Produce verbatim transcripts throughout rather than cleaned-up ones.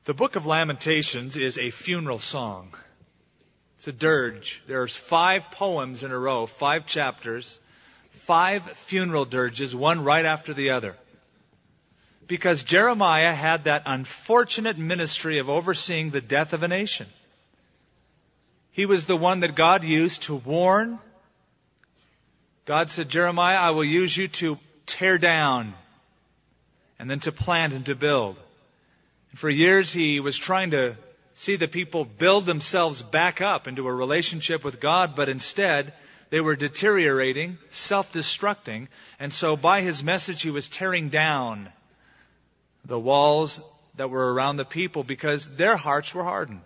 The Book of Lamentations is a funeral song. It's a dirge. There's five poems in a row, five chapters, five funeral dirges, one right after the other. Because Jeremiah had that unfortunate ministry of overseeing the death of a nation. He was the one that God used to warn. God said, Jeremiah, I will use you to tear down and then to plant and to build. And for years he was trying to see the people build themselves back up into a relationship with God, but instead they were deteriorating, self-destructing, and so by his message he was tearing down the walls that were around the people because their hearts were hardened.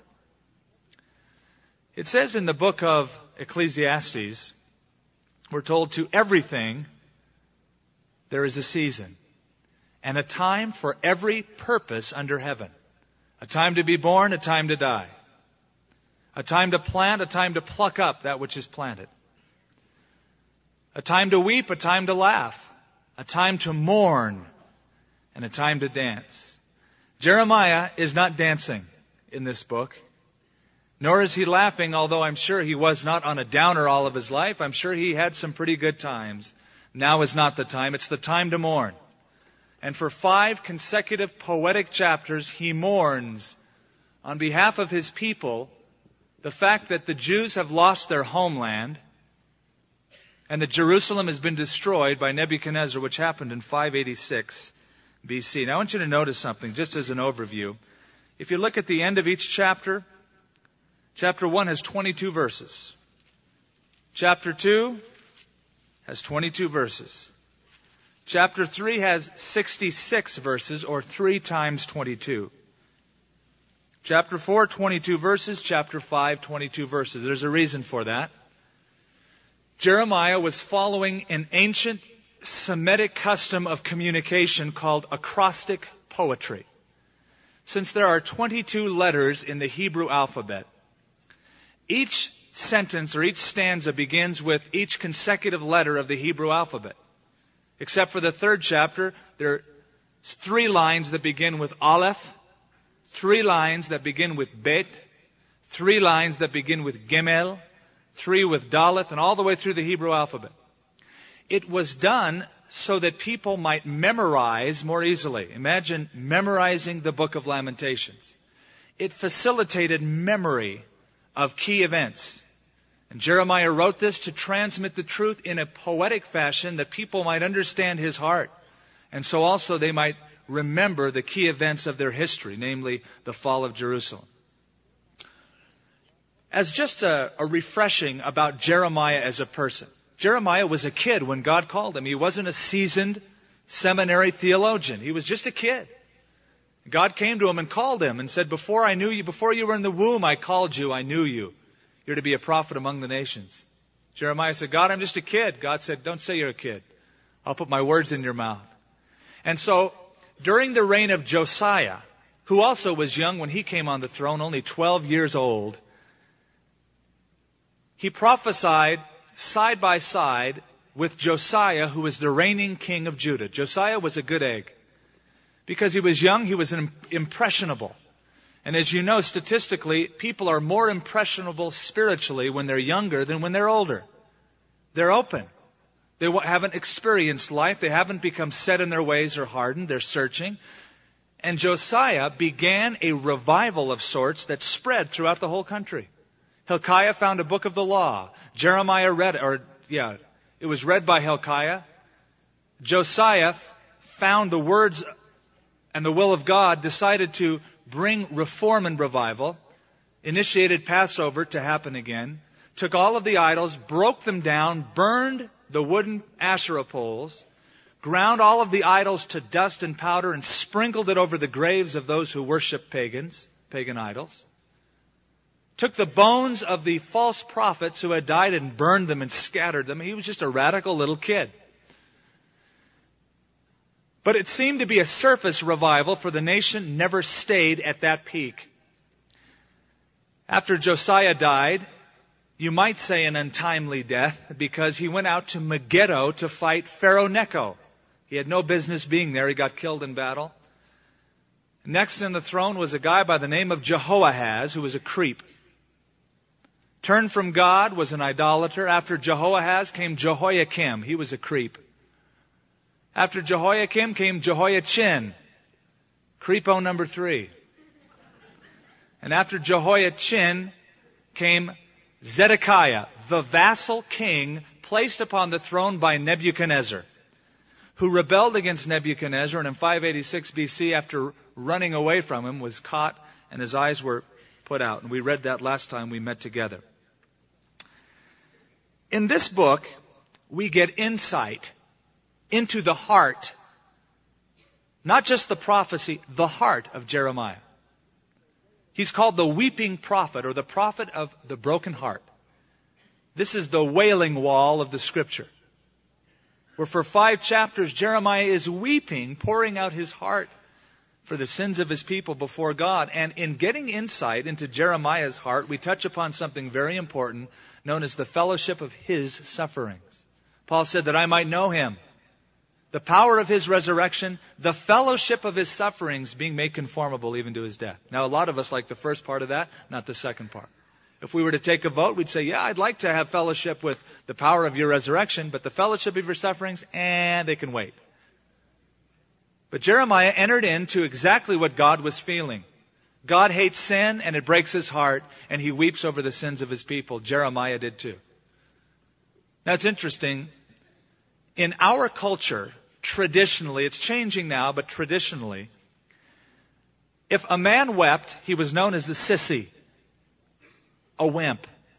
It says in the book of Ecclesiastes, we're told to everything there is a season and a time for every purpose under heaven. A time to be born, a time to die. A time to plant, a time to pluck up that which is planted. A time to weep, a time to laugh. A time to mourn, and a time to dance. Jeremiah is not dancing in this book, nor is he laughing, although I'm sure he was not on a downer all of his life. I'm sure he had some pretty good times. Now is not the time. It's the time to mourn. And for five consecutive poetic chapters, he mourns on behalf of his people the fact that the Jews have lost their homeland and that Jerusalem has been destroyed by Nebuchadnezzar, which happened in five eighty-six B C. Now I want you to notice something, just as an overview. If you look at the end of each chapter, chapter one has twenty-two verses. Chapter two has twenty-two verses. Chapter three has sixty-six verses, or three times twenty-two. Chapter four, twenty-two verses. Chapter five, twenty-two verses. There's a reason for that. Jeremiah was following an ancient Semitic custom of communication called acrostic poetry. Since there are twenty-two letters in the Hebrew alphabet, each sentence or each stanza begins with each consecutive letter of the Hebrew alphabet. Except for the third chapter, there are three lines that begin with Aleph, three lines that begin with Bet, three lines that begin with Gimel, three with Daleth, and all the way through the Hebrew alphabet. It was done so that people might memorize more easily. Imagine memorizing the Book of Lamentations. It facilitated memory of key events. And Jeremiah wrote this to transmit the truth in a poetic fashion that people might understand his heart. And so also they might remember the key events of their history, namely the fall of Jerusalem. As just a, a refreshing about Jeremiah as a person. Jeremiah was a kid when God called him. He wasn't a seasoned seminary theologian. He was just a kid. God came to him and called him and said, before I knew you, before you were in the womb, I called you, I knew you. You're to be a prophet among the nations. Jeremiah said, God, I'm just a kid. God said, don't say you're a kid. I'll put my words in your mouth. And so, during the reign of Josiah, who also was young when he came on the throne, only twelve years old, he prophesied side by side with Josiah, who was the reigning king of Judah. Josiah was a good egg. Because he was young, he was impressionable. And as you know, statistically, people are more impressionable spiritually when they're younger than when they're older. They're open. They haven't experienced life. They haven't become set in their ways or hardened. They're searching. And Josiah began a revival of sorts that spread throughout the whole country. Hilkiah found a book of the law. Jeremiah read it, or yeah, it was read by Hilkiah. Josiah found the words and the will of God, decided to bring reform and revival, initiated Passover to happen again, took all of the idols, broke them down, burned the wooden Asherah poles, ground all of the idols to dust and powder, and sprinkled it over the graves of those who worship pagans, pagan idols. Took the bones of the false prophets who had died and burned them and scattered them. He was just a radical little kid. But it seemed to be a surface revival, for the nation never stayed at that peak. After Josiah died, you might say an untimely death, because he went out to Megiddo to fight Pharaoh Necho. He had no business being there. He got killed in battle. Next in the throne was a guy by the name of Jehoahaz, who was a creep. Turned from God, was an idolater. After Jehoahaz came Jehoiakim. He was a creep. After Jehoiakim came Jehoiachin. Creepo number three. And after Jehoiachin came Zedekiah, the vassal king placed upon the throne by Nebuchadnezzar, who rebelled against Nebuchadnezzar, and in five eighty-six B C, after running away from him, was caught and his eyes were put out. And we read that last time we met together. In this book, we get insight into the heart, not just the prophecy, the heart of Jeremiah. He's called the weeping prophet, or the prophet of the broken heart. This is the wailing wall of the Scripture, where for five chapters Jeremiah is weeping, pouring out his heart for the sins of his people before God. And in getting insight into Jeremiah's heart, we touch upon something very important known as the fellowship of his sufferings. Paul said that I might know him, the power of his resurrection, the fellowship of his sufferings, being made conformable even to his death. Now, a lot of us like the first part of that, not the second part. If we were to take a vote, we'd say, yeah, I'd like to have fellowship with the power of your resurrection, but the fellowship of your sufferings, and they can wait. But Jeremiah entered into exactly what God was feeling. God hates sin, and it breaks his heart, and he weeps over the sins of his people. Jeremiah did too. Now, it's interesting. In our culture, traditionally, it's changing now, but traditionally, if a man wept, he was known as the sissy, a wimp.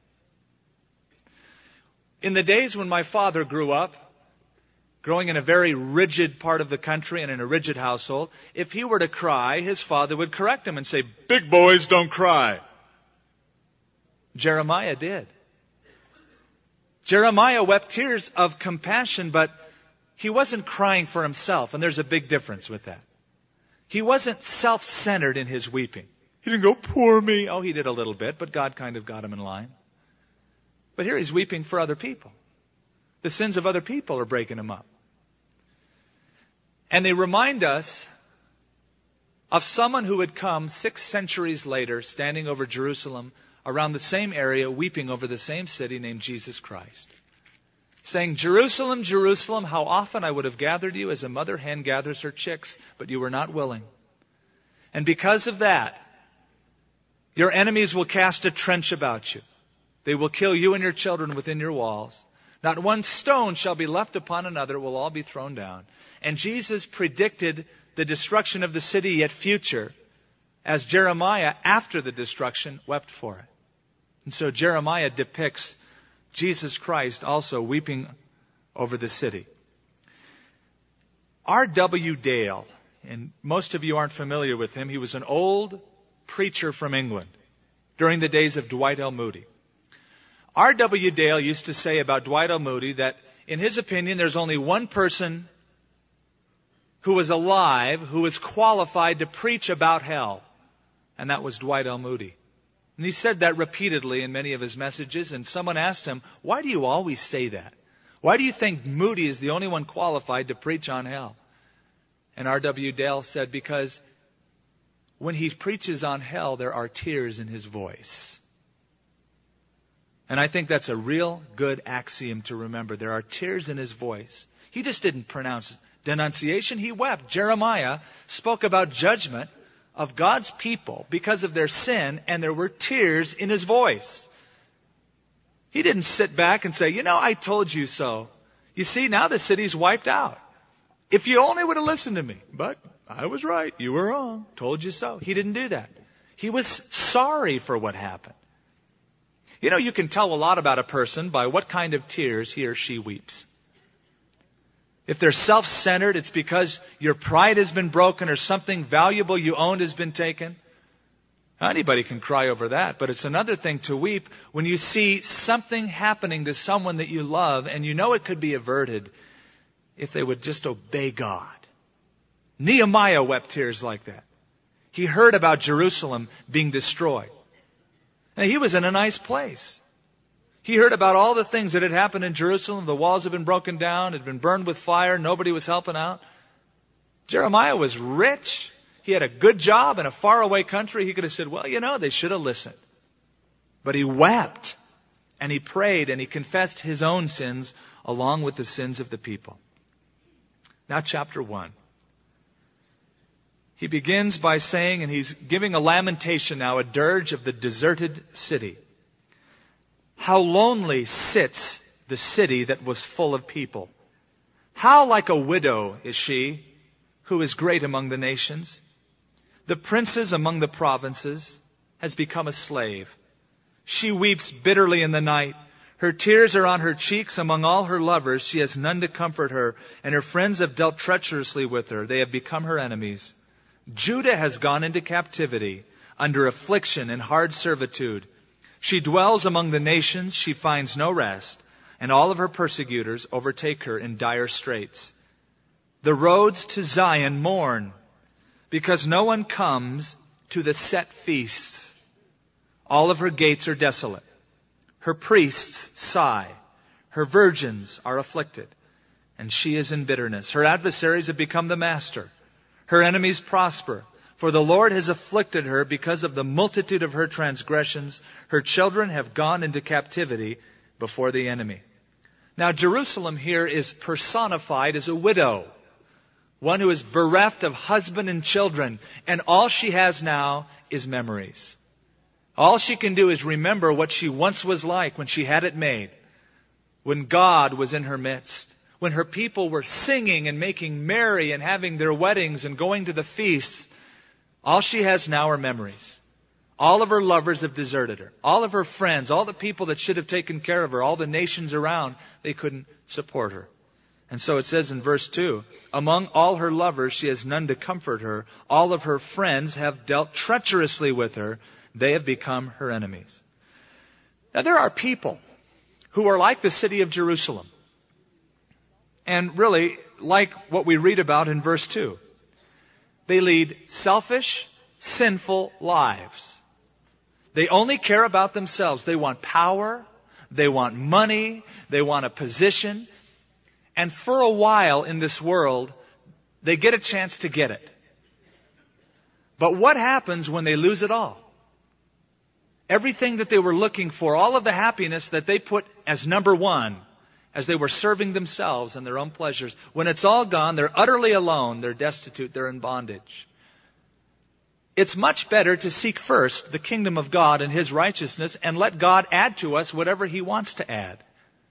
In the days when my father grew up, growing in a very rigid part of the country and in a rigid household, if he were to cry, his father would correct him and say, "Big boys don't cry." Jeremiah did. Jeremiah wept tears of compassion, but he wasn't crying for himself, and there's a big difference with that. He wasn't self-centered in his weeping. He didn't go, "Poor me." Oh, he did a little bit, but God kind of got him in line. But here he's weeping for other people. The sins of other people are breaking him up. And they remind us of someone who had come six centuries later, standing over Jerusalem, around the same area, weeping over the same city, named Jesus Christ, saying, "Jerusalem, Jerusalem, how often I would have gathered you as a mother hen gathers her chicks, but you were not willing. And because of that, your enemies will cast a trench about you. They will kill you and your children within your walls. Not one stone shall be left upon another, it will all be thrown down." And Jesus predicted the destruction of the city yet future, as Jeremiah, after the destruction, wept for it. And so Jeremiah depicts Jesus Christ also weeping over the city. R W Dale, and most of you aren't familiar with him, he was an old preacher from England during the days of Dwight L. Moody. R W Dale used to say about Dwight L. Moody that, in his opinion, there's only one person who was alive who was qualified to preach about hell, and that was Dwight L. Moody. And he said that repeatedly in many of his messages, and someone asked him, "Why do you always say that? Why do you think Moody is the only one qualified to preach on hell?" And R W Dale said, because when he preaches on hell, there are tears in his voice. And I think that's a real good axiom to remember. There are tears in his voice. He just didn't pronounce denunciation. He wept. Jeremiah spoke about judgment of God's people because of their sin, and there were tears in his voice. He didn't sit back and say, "You know, I told you so. You see, now the city's wiped out. If you only would have listened to me. But I was right. You were wrong. Told you so." He didn't do that. He was sorry for what happened. You know, you can tell a lot about a person by what kind of tears he or she weeps. If they're self-centered, it's because your pride has been broken or something valuable you owned has been taken. Anybody can cry over that, but it's another thing to weep when you see something happening to someone that you love and you know it could be averted if they would just obey God. Nehemiah wept tears like that. He heard about Jerusalem being destroyed. Now, he was in a nice place. He heard about all the things that had happened in Jerusalem. The walls had been broken down, had been burned with fire, nobody was helping out. Jeremiah was rich. he had a good job in a faraway country, he could have said, well, you know, they should have listened. But he wept, and he prayed, and he confessed his own sins along with the sins of the people. Now chapter one. He begins by saying, and he's giving a lamentation now, a dirge of the deserted city. How lonely sits the city that was full of people. How like a widow is she, who is great among the nations. The princes among the provinces has become a slave. She weeps bitterly in the night. Her tears are on her cheeks among all her lovers. She has none to comfort her, and her friends have dealt treacherously with her. They have become her enemies. Judah has gone into captivity, under affliction and hard servitude. She dwells among the nations. She finds no rest, and all of her persecutors overtake her in dire straits. The roads to Zion mourn, because no one comes to the set feasts. All of her gates are desolate. Her priests sigh. Her virgins are afflicted, and she is in bitterness. Her adversaries have become the master. Her enemies prosper, for the Lord has afflicted her because of the multitude of her transgressions. Her children have gone into captivity before the enemy. Now Jerusalem here is personified as a widow, one who is bereft of husband and children, and all she has now is memories. All she can do is remember what she once was like when she had it made, when God was in her midst, when her people were singing and making merry and having their weddings and going to the feasts. All she has now are memories. All of her lovers have deserted her. All of her friends, all the people that should have taken care of her, all the nations around, they couldn't support her. And so it says in verse two, among all her lovers she has none to comfort her. All of her friends have dealt treacherously with her. They have become her enemies. Now there are people who are like the city of Jerusalem. And really, like what we read about in verse two. They lead selfish, sinful lives. They only care about themselves. They want power. They want money. They want a position. And for a while in this world, they get a chance to get it. But what happens when they lose it all? Everything that they were looking for, all of the happiness that they put as number one, as they were serving themselves and their own pleasures, when it's all gone, they're utterly alone, they're destitute, they're in bondage. It's much better to seek first the kingdom of God and His righteousness and let God add to us whatever He wants to add.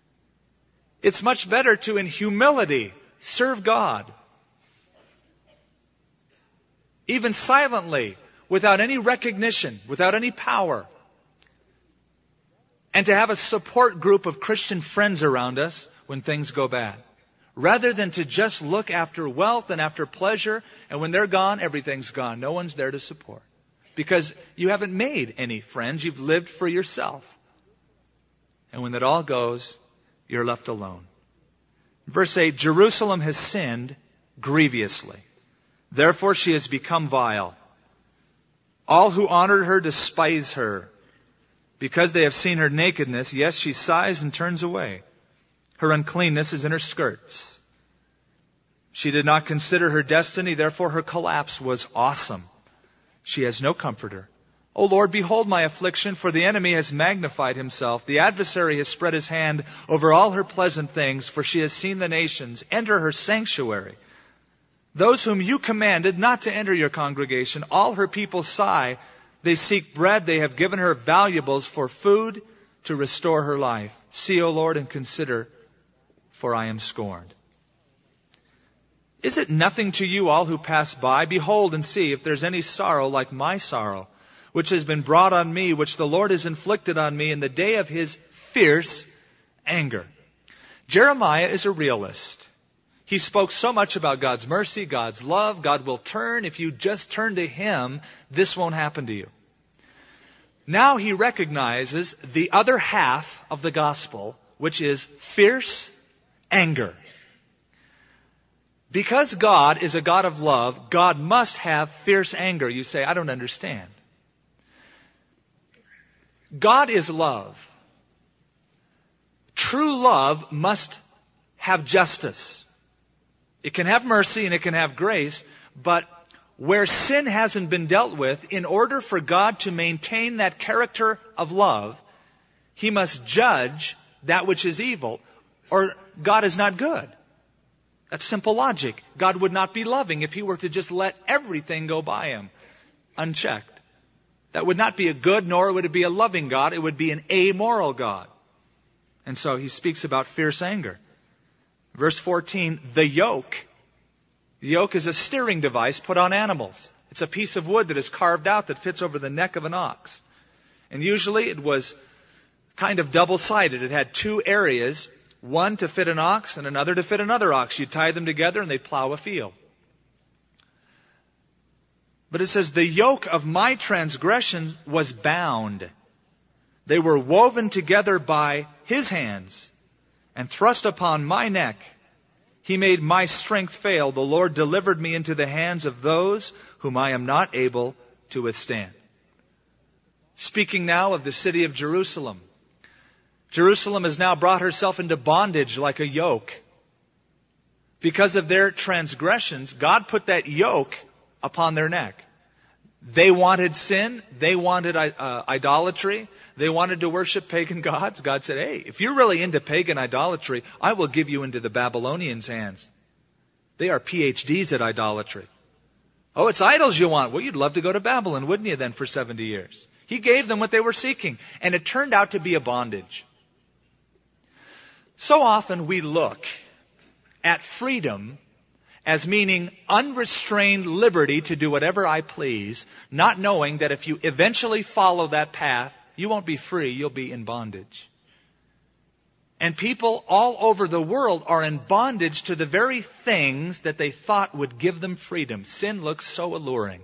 It's much better to, in humility, serve God. Even silently, without any recognition, without any power. And to have a support group of Christian friends around us when things go bad. Rather than to just look after wealth and after pleasure, and when they're gone, everything's gone. No one's there to support. Because you haven't made any friends. You've lived for yourself. And when that all goes, you're left alone. Verse eight, Jerusalem has sinned grievously. Therefore she has become vile. All who honored her despise her. Because they have seen her nakedness, yes, she sighs and turns away. Her uncleanness is in her skirts. She did not consider her destiny, therefore her collapse was awesome. She has no comforter. O Lord, behold my affliction, for the enemy has magnified himself. The adversary has spread his hand over all her pleasant things, for she has seen the nations enter her sanctuary. Those whom you commanded not to enter your congregation, all her people sigh. They seek bread. They have given her valuables for food to restore her life. See, O Lord, and consider, for I am scorned. Is it nothing to you, all who pass by? Behold and see if there's any sorrow like my sorrow, which has been brought on me, which the Lord has inflicted on me in the day of His fierce anger. Jeremiah is a realist. He spoke so much about God's mercy, God's love. God will turn. If you just turn to Him, this won't happen to you. Now he recognizes the other half of the gospel, which is fierce anger. Because God is a God of love, God must have fierce anger. You say, I don't understand. God is love. True love must have justice. It can have mercy and it can have grace, but where sin hasn't been dealt with, in order for God to maintain that character of love, He must judge that which is evil, or God is not good. That's simple logic. God would not be loving if He were to just let everything go by Him unchecked. That would not be a good, nor would it be a loving God. It would be an amoral God. And so He speaks about fierce anger. Verse fourteen, the yoke. The yoke is a steering device put on animals. It's a piece of wood that is carved out that fits over the neck of an ox. And usually it was kind of double-sided. It had two areas, one to fit an ox and another to fit another ox. You tie them together and they plow a field. But it says, the yoke of my transgression was bound. They were woven together by His hands and thrust upon my neck. He made my strength fail. The Lord delivered me into the hands of those whom I am not able to withstand. Speaking now of the city of Jerusalem. Jerusalem has now brought herself into bondage like a yoke. Because of their transgressions, God put that yoke upon their neck. They wanted sin. They wanted uh, idolatry. They wanted to worship pagan gods. God said, hey, if you're really into pagan idolatry, I will give you into the Babylonians' hands. They are P H Ds at idolatry. Oh, it's idols you want. Well, you'd love to go to Babylon, wouldn't you, then, for seventy years? He gave them what they were seeking, and it turned out to be a bondage. So often we look at freedom as meaning unrestrained liberty to do whatever I please, not knowing that if you eventually follow that path, you won't be free, you'll be in bondage. And people all over the world are in bondage to the very things that they thought would give them freedom. Sin looks so alluring.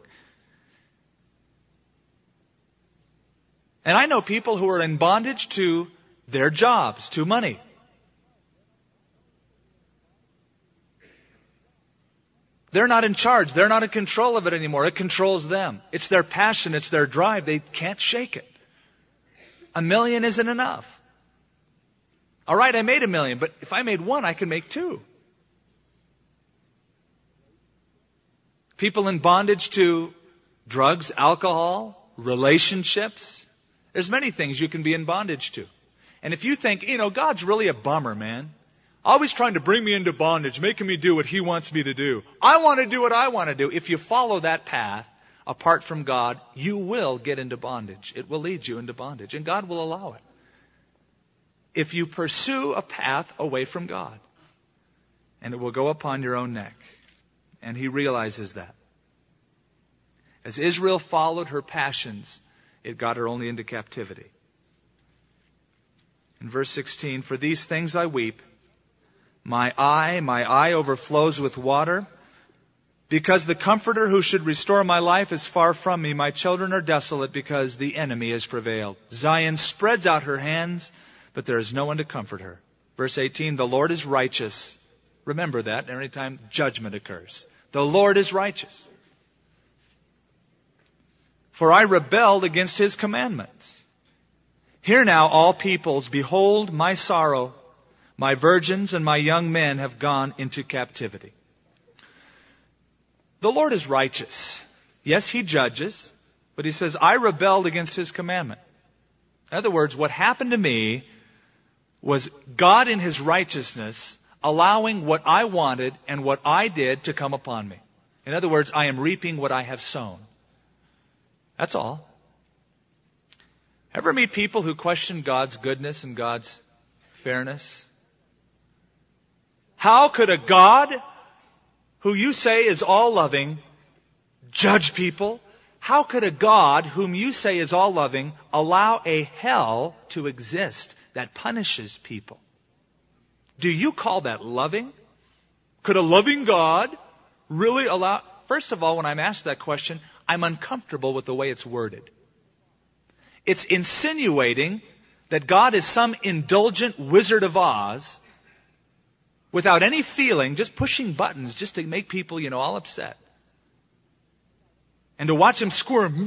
And I know people who are in bondage to their jobs, to money. They're not in charge. They're not in control of it anymore. It controls them. It's their passion. It's their drive. They can't shake it. A million isn't enough. All right, I made a million, but if I made one, I can make two. People in bondage to drugs, alcohol, relationships. There's many things you can be in bondage to. And if you think, you know, God's really a bummer, man. Always trying to bring me into bondage, making me do what He wants me to do. I want to do what I want to do. If you follow that path, apart from God, you will get into bondage. It will lead you into bondage, and God will allow it. If you pursue a path away from God, and it will go upon your own neck. And He realizes that. As Israel followed her passions, it got her only into captivity. In verse sixteen, for these things I weep. My eye, my eye overflows with water. Because the Comforter who should restore my life is far from me. My children are desolate because the enemy has prevailed. Zion spreads out her hands, but there is no one to comfort her. Verse eighteen, the Lord is righteous. Remember that every time judgment occurs. The Lord is righteous. For I rebelled against His commandments. Hear now, all peoples, behold my sorrow. My virgins and my young men have gone into captivity. The Lord is righteous. Yes, He judges, but He says, I rebelled against His commandment. In other words, what happened to me was God in His righteousness allowing what I wanted and what I did to come upon me. In other words, I am reaping what I have sown. That's all. Ever meet people who question God's goodness and God's fairness? How could a God who you say is all-loving judge people? How could a God whom you say is all-loving allow a hell to exist that punishes people? Do you call that loving? Could a loving God really allow... First of all, when I'm asked that question, I'm uncomfortable with the way it's worded. It's insinuating that God is some indulgent Wizard of Oz without any feeling, just pushing buttons just to make people, you know, all upset. And to watch Him squirm.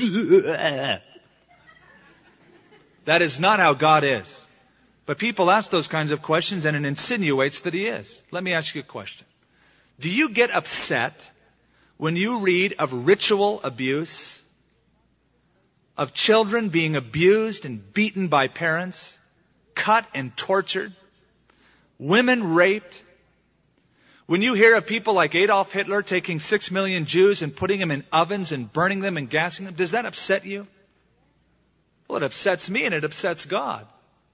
That is not how God is. But people ask those kinds of questions and it insinuates that He is. Let me ask you a question. Do you get upset when you read of ritual abuse, of children being abused and beaten by parents, cut and tortured, women raped, when you hear of people like Adolf Hitler taking six million Jews and putting them in ovens and burning them and gassing them, does that upset you? Well, it upsets me and it upsets God.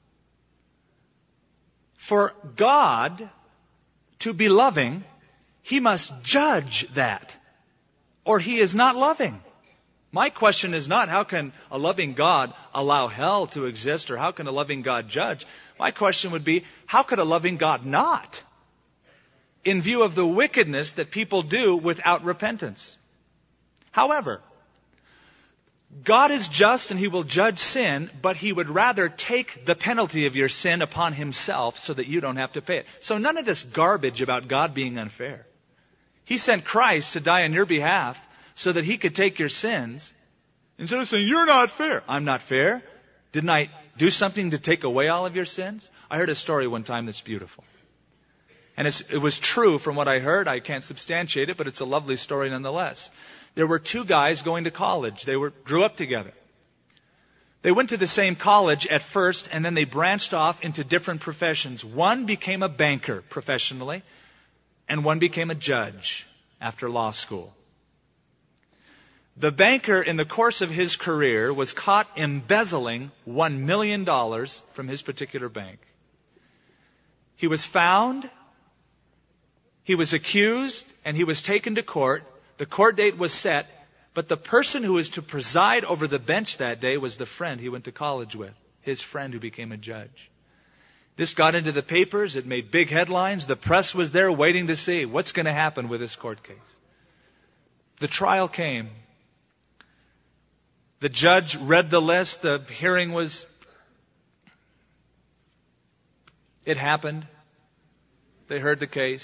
For God to be loving, He must judge that, or He is not loving. My question is not how can a loving God allow hell to exist, or how can a loving God judge? My question would be, how could a loving God not? In view of the wickedness that people do without repentance. However, God is just and He will judge sin, but He would rather take the penalty of your sin upon Himself so that you don't have to pay it. So none of this garbage about God being unfair. He sent Christ to die on your behalf so that He could take your sins. Instead of saying, you're not fair. I'm not fair. Didn't I do something to take away all of your sins? I heard a story one time that's beautiful. And it's, it was true from what I heard. I can't substantiate it, but it's a lovely story nonetheless. There were two guys going to college. They were grew up together. They went to the same college at first, and then they branched off into different professions. One became a banker professionally, and one became a judge after law school. The banker, in the course of his career, was caught embezzling one million dollars from his particular bank. He was found. He was accused and he was taken to court. The court date was set, but the person who was to preside over the bench that day was the friend he went to college with, his friend who became a judge. This got into the papers. It made big headlines. The press was there waiting to see what's going to happen with this court case. The trial came. The judge read the list. The hearing was... It happened. They heard the case.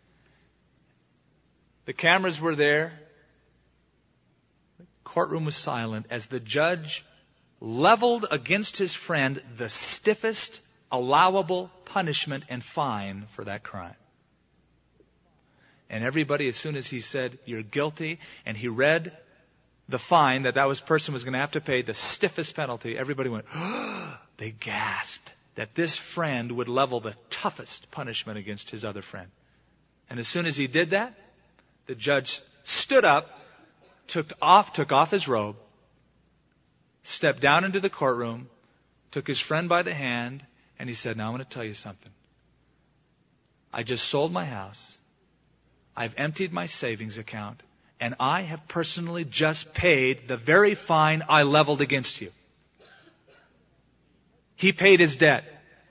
The cameras were there. The courtroom was silent as the judge leveled against his friend the stiffest allowable punishment and fine for that crime. And everybody, as soon as he said, you're guilty, and he read the fine that that was person was going to have to pay, the stiffest penalty, everybody went, they gasped that this friend would level the toughest punishment against his other friend. And as soon as he did that, the judge stood up, took off, took off his robe, stepped down into the courtroom, took his friend by the hand, and he said, now I'm going to tell you something. I just sold my house. I've emptied my savings account, and I have personally just paid the very fine I leveled against you. He paid his debt.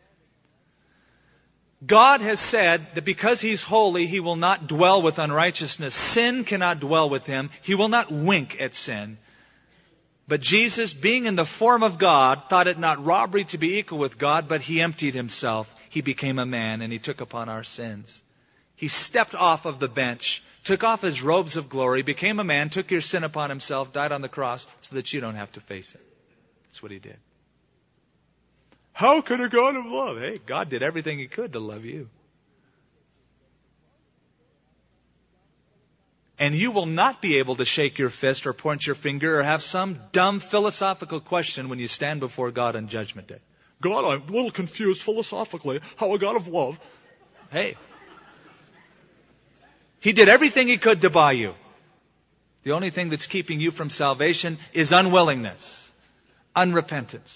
God has said that because He's holy, He will not dwell with unrighteousness. Sin cannot dwell with Him. He will not wink at sin. But Jesus, being in the form of God, thought it not robbery to be equal with God, but He emptied Himself. He became a man and He took upon our sins. He stepped off of the bench, took off His robes of glory, became a man, took your sin upon Himself, died on the cross so that you don't have to face it. That's what He did. How could a God of love? Hey, God did everything He could to love you. And you will not be able to shake your fist or point your finger or have some dumb philosophical question when you stand before God on Judgment Day. God, I'm a little confused philosophically. How a God of love? Hey. He did everything He could to buy you. The only thing that's keeping you from salvation is unwillingness, unrepentance.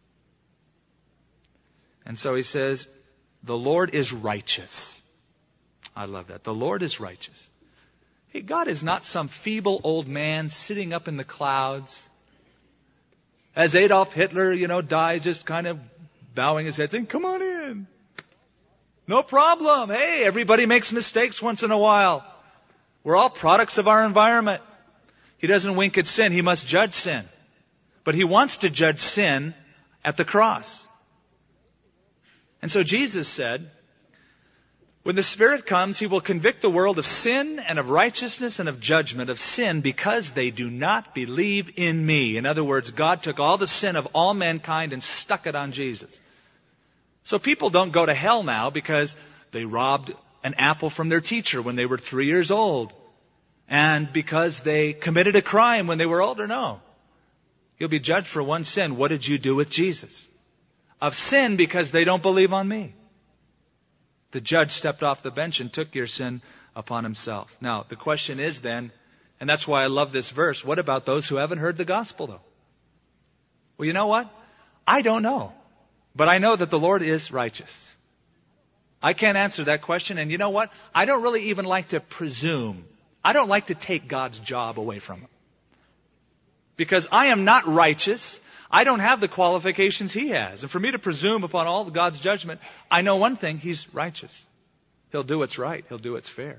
And so He says, the Lord is righteous. I love that. The Lord is righteous. Hey, God is not some feeble old man sitting up in the clouds. As Adolf Hitler, you know, died, just kind of bowing his head, saying, come on in. No problem. Hey, everybody makes mistakes once in a while. We're all products of our environment. He doesn't wink at sin. He must judge sin. But He wants to judge sin at the cross. And so Jesus said, when the Spirit comes, He will convict the world of sin and of righteousness and of judgment. Of sin because they do not believe in Me. In other words, God took all the sin of all mankind and stuck it on Jesus. So people don't go to hell now because they robbed an apple from their teacher when they were three years old. And because they committed a crime when they were older? No. You'll be judged for one sin. What did you do with Jesus? Of sin because they don't believe on me. The judge stepped off the bench and took your sin upon himself. Now, the question is then, and that's why I love this verse, what about those who haven't heard the gospel though? Well, you know what? I don't know. But I know that the Lord is righteous. I can't answer that question. And you know what? I don't really even like to presume. I don't like to take God's job away from him. Because I am not righteous. I don't have the qualifications he has. And for me to presume upon all of God's judgment, I know one thing, he's righteous. He'll do what's right. He'll do what's fair.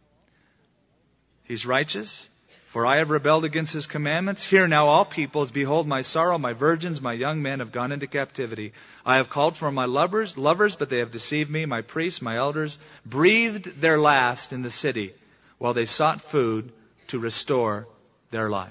He's righteous. For I have rebelled against his commandments. Hear now all peoples, behold my sorrow, my virgins, my young men have gone into captivity. I have called for my lovers, lovers, but they have deceived me. My priests, my elders, breathed their last in the city, while they sought food to restore their life.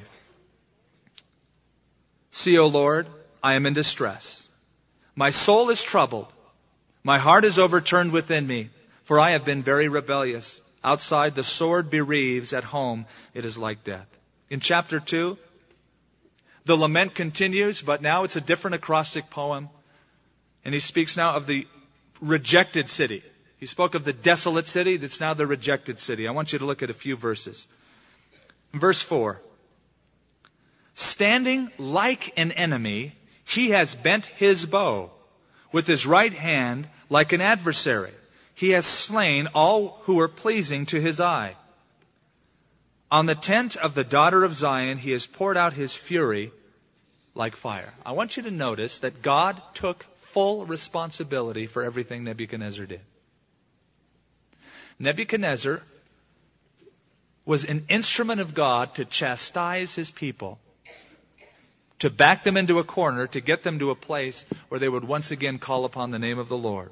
See, O Lord, I am in distress. My soul is troubled. My heart is overturned within me, for I have been very rebellious. Outside, the sword bereaves. At home, it is like death. In chapter two, the lament continues, but now it's a different acrostic poem. And he speaks now of the rejected city. He spoke of the desolate city. It's now the rejected city. I want you to look at a few verses. Verse four. Standing like an enemy, he has bent his bow. With his right hand, like an adversary. He has slain all who were pleasing to his eye. On the tent of the daughter of Zion, he has poured out his fury like fire. I want you to notice that God took full responsibility for everything Nebuchadnezzar did. Nebuchadnezzar was an instrument of God to chastise his people, to back them into a corner, to get them to a place where they would once again call upon the name of the Lord.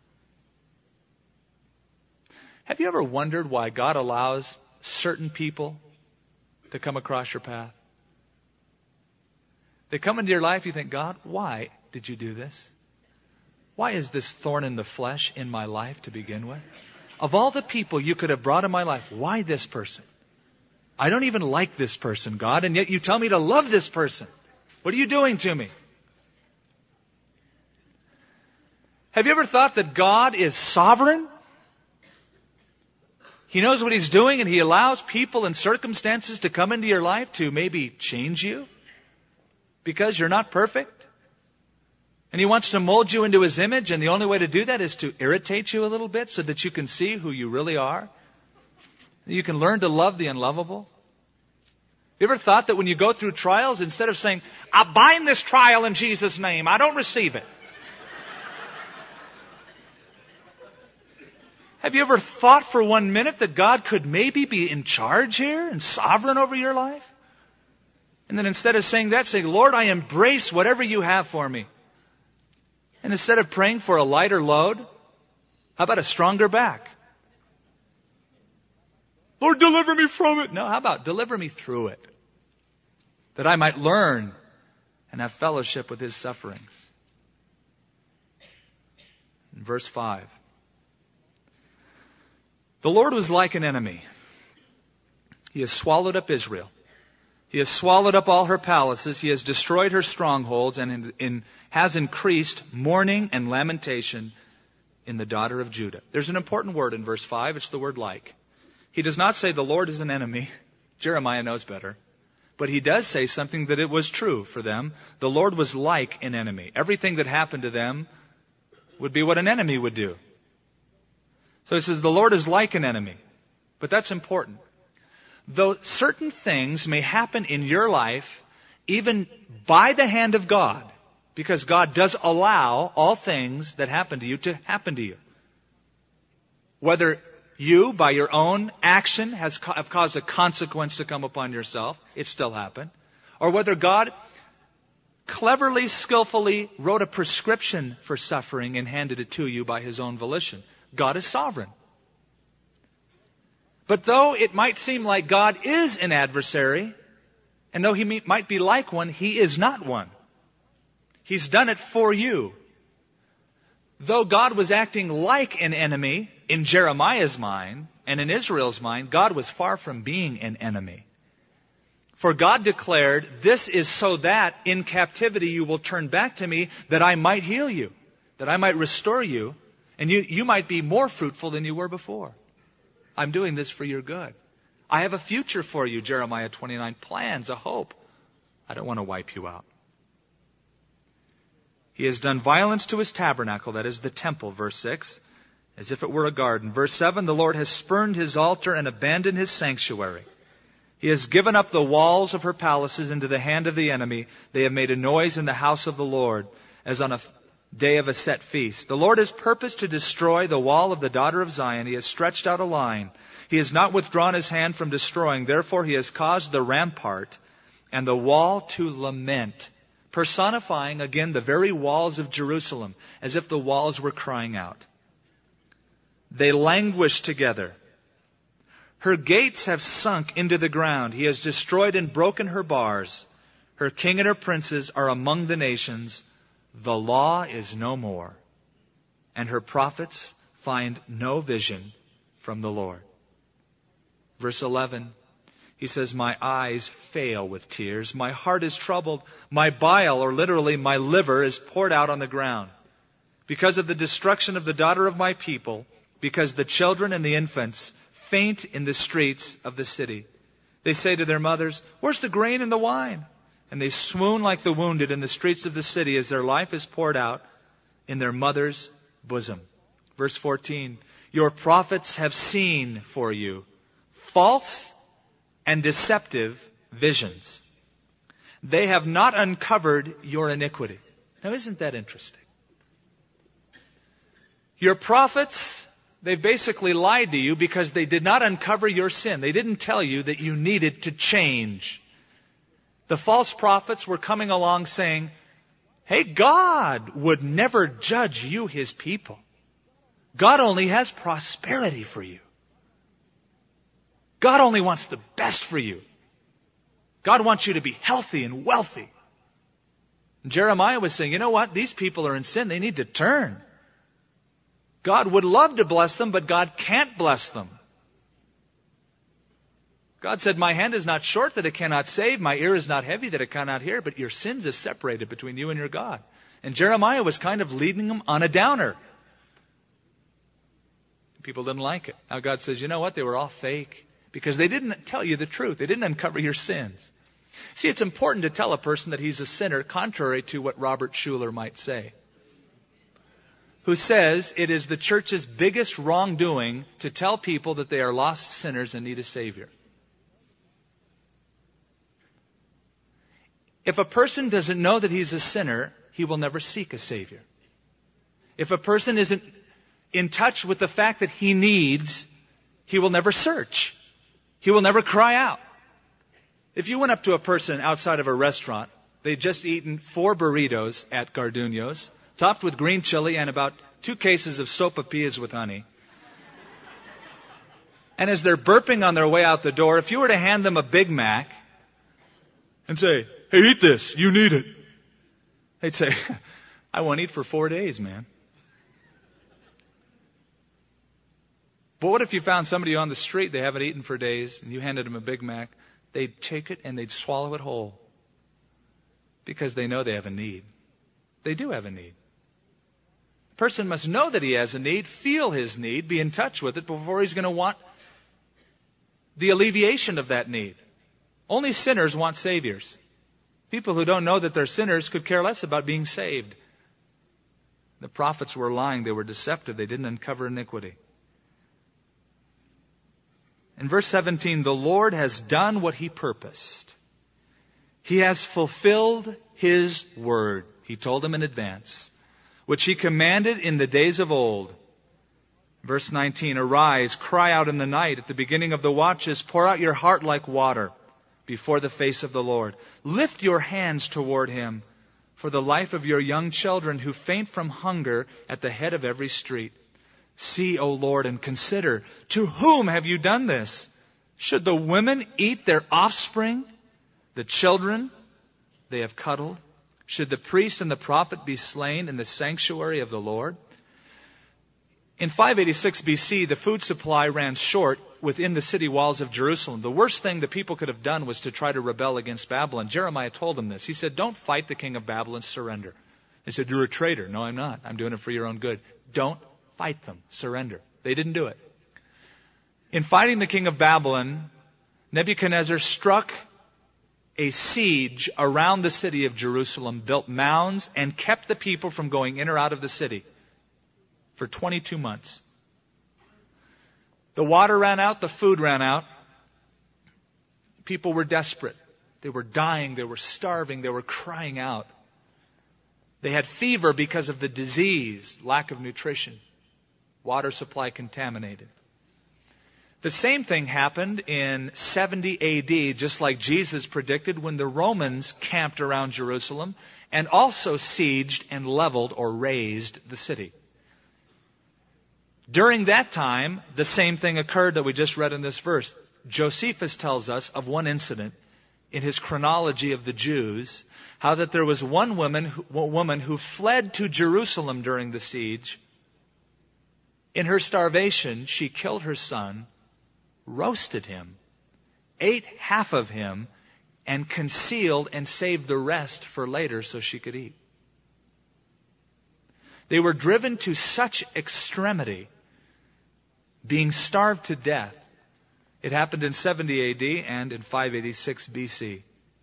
Have you ever wondered why God allows certain people to come across your path? They come into your life, you think, God, why did you do this? Why is this thorn in the flesh in my life to begin with? Of all the people you could have brought in my life, why this person? I don't even like this person, God, and yet you tell me to love this person. What are you doing to me? Have you ever thought that God is sovereign? He knows what He's doing, and He allows people and circumstances to come into your life to maybe change you because you're not perfect. And He wants to mold you into His image, and the only way to do that is to irritate you a little bit so that you can see who you really are. You can learn to love the unlovable. You ever thought that when you go through trials, instead of saying, I bind this trial in Jesus' name, I don't receive it. Have you ever thought for one minute that God could maybe be in charge here and sovereign over your life? And then instead of saying that, say, Lord, I embrace whatever you have for me. And instead of praying for a lighter load, how about a stronger back? Lord, deliver me from it. No, how about deliver me through it? That I might learn and have fellowship with His sufferings. In verse five. The Lord was like an enemy. He has swallowed up Israel. He has swallowed up all her palaces. He has destroyed her strongholds and in, in, has increased mourning and lamentation in the daughter of Judah. There's an important word in verse five. It's the word like. He does not say the Lord is an enemy. Jeremiah knows better. But he does say something that it was true for them. The Lord was like an enemy. Everything that happened to them would be what an enemy would do. So he says the Lord is like an enemy. But that's important. Though certain things may happen in your life, even by the hand of God, because God does allow all things that happen to you to happen to you. Whether you, by your own action, has have caused a consequence to come upon yourself, it still happened. Or whether God cleverly, skillfully wrote a prescription for suffering and handed it to you by His own volition. God is sovereign. But though it might seem like God is an adversary, and though He might be like one, He is not one. He's done it for you. Though God was acting like an enemy, in Jeremiah's mind and in Israel's mind, God was far from being an enemy. For God declared, this is so that in captivity you will turn back to me, that I might heal you, that I might restore you, and you, you might be more fruitful than you were before. I'm doing this for your good. I have a future for you, Jeremiah twenty-nine, plans, a hope. I don't want to wipe you out. He has done violence to his tabernacle, that is the temple, verse six, as if it were a garden. Verse seven, the Lord has spurned his altar and abandoned his sanctuary. He has given up the walls of her palaces into the hand of the enemy. They have made a noise in the house of the Lord, as on a day of a set feast. The Lord has purposed to destroy the wall of the daughter of Zion. He has stretched out a line. He has not withdrawn his hand from destroying. Therefore he has caused the rampart and the wall to lament, personifying again the very walls of Jerusalem, as if the walls were crying out. They languish together. Her gates have sunk into the ground. He has destroyed and broken her bars. Her king and her princes are among the nations. The law is no more, and her prophets find no vision from the Lord. Verse eleven, he says, my eyes fail with tears. My heart is troubled. My bile, or literally my liver, is poured out on the ground because of the destruction of the daughter of my people, because the children and the infants faint in the streets of the city. They say to their mothers, where's the grain and the wine? And they swoon like the wounded in the streets of the city as their life is poured out in their mother's bosom. Verse fourteen, your prophets have seen for you false and deceptive visions. They have not uncovered your iniquity. Now, isn't that interesting? Your prophets, they've basically lied to you because they did not uncover your sin. They didn't tell you that you needed to change. The false prophets were coming along saying, hey, God would never judge you, his people. God only has prosperity for you. God only wants the best for you. God wants you to be healthy and wealthy. And Jeremiah was saying, you know what? These people are in sin. They need to turn. God would love to bless them, but God can't bless them. God said, my hand is not short that it cannot save. My ear is not heavy that it cannot hear. But your sins have separated between you and your God. And Jeremiah was kind of leading them on a downer. People didn't like it. Now God says, you know what? They were all fake. Because they didn't tell you the truth. They didn't uncover your sins. See, it's important to tell a person that he's a sinner, contrary to what Robert Schuller might say, who says it is the church's biggest wrongdoing to tell people that they are lost sinners and need a Savior. If a person doesn't know that he's a sinner, he will never seek a Savior. If a person isn't in touch with the fact that he needs, he will never search. He will never cry out. If you went up to a person outside of a restaurant, they'd just eaten four burritos at Garduño's, topped with green chili and about two cases of sopapillas with honey. And as they're burping on their way out the door, if you were to hand them a Big Mac and say, hey, eat this, you need it, they'd say, I won't eat for four days, man. But what if you found somebody on the street, they haven't eaten for days, and you handed them a Big Mac? They'd take it and they'd swallow it whole because they know they have a need. They do have a need. A person must know that he has a need, feel his need, be in touch with it before he's going to want the alleviation of that need. Only sinners want saviors. People who don't know that they're sinners could care less about being saved. The prophets were lying. They were deceptive. They didn't uncover iniquity. In verse seventeen, the Lord has done what he purposed. He has fulfilled his word. He told them in advance, which he commanded in the days of old. Verse nineteen, arise, cry out in the night. At the beginning of the watches, pour out your heart like water before the face of the Lord. Lift your hands toward him for the life of your young children who faint from hunger at the head of every street. See, O Lord, and consider, to whom have you done this? Should the women eat their offspring, the children they have cuddled? Should the priest and the prophet be slain in the sanctuary of the Lord? In five eighty-six B C, the food supply ran short within the city walls of Jerusalem. The worst thing the people could have done was to try to rebel against Babylon. Jeremiah told them this. He said, don't fight the king of Babylon, surrender. They said, you're a traitor. No, I'm not. I'm doing it for your own good. Don't fight them. Surrender. They didn't do it. In fighting the king of Babylon, Nebuchadnezzar struck a siege around the city of Jerusalem, built mounds, and kept the people from going in or out of the city for twenty-two months. The water ran out, the food ran out. People were desperate. They were dying, they were starving, they were crying out. They had fever because of the disease, lack of nutrition, water supply contaminated. The same thing happened in seventy A D, just like Jesus predicted, when the Romans camped around Jerusalem and also sieged and leveled or razed the city. During that time, the same thing occurred that we just read in this verse. Josephus tells us of one incident in his chronology of the Jews, how that there was one woman, one woman who fled to Jerusalem during the siege. In her starvation, she killed her son, roasted him, ate half of him, and concealed and saved the rest for later so she could eat. They were driven to such extremity, being starved to death. It happened in seventy A D and in five eighty-six B C.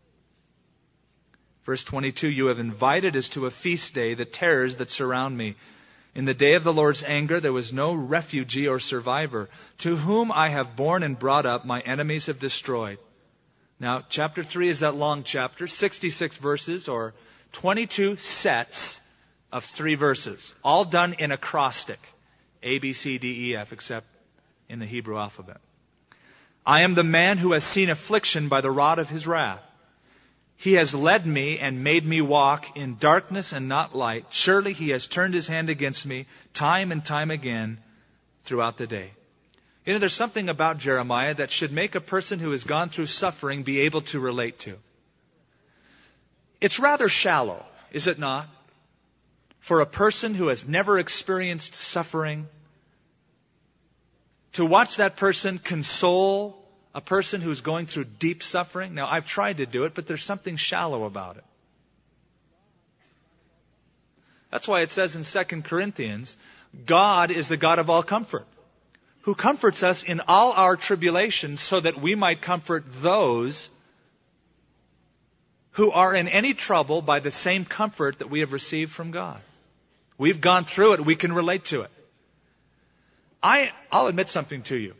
Verse twenty-two, you have invited us to a feast day, the terrors that surround me. In the day of the Lord's anger, there was no refugee or survivor. To whom I have borne and brought up, my enemies have destroyed. Now, chapter three is that long chapter, sixty-six verses or twenty-two sets of three verses, all done in acrostic, A, B, C, D, E, F, except in the Hebrew alphabet. I am the man who has seen affliction by the rod of his wrath. He has led me and made me walk in darkness and not light. Surely he has turned his hand against me time and time again throughout the day. You know, there's something about Jeremiah that should make a person who has gone through suffering be able to relate to. It's rather shallow, is it not? For a person who has never experienced suffering, to watch that person console a person who's going through deep suffering. Now, I've tried to do it, but there's something shallow about it. That's why it says in Second Corinthians, God is the God of all comfort, who comforts us in all our tribulations so that we might comfort those who are in any trouble by the same comfort that we have received from God. We've gone through it. We can relate to it. I, I'll admit something to you.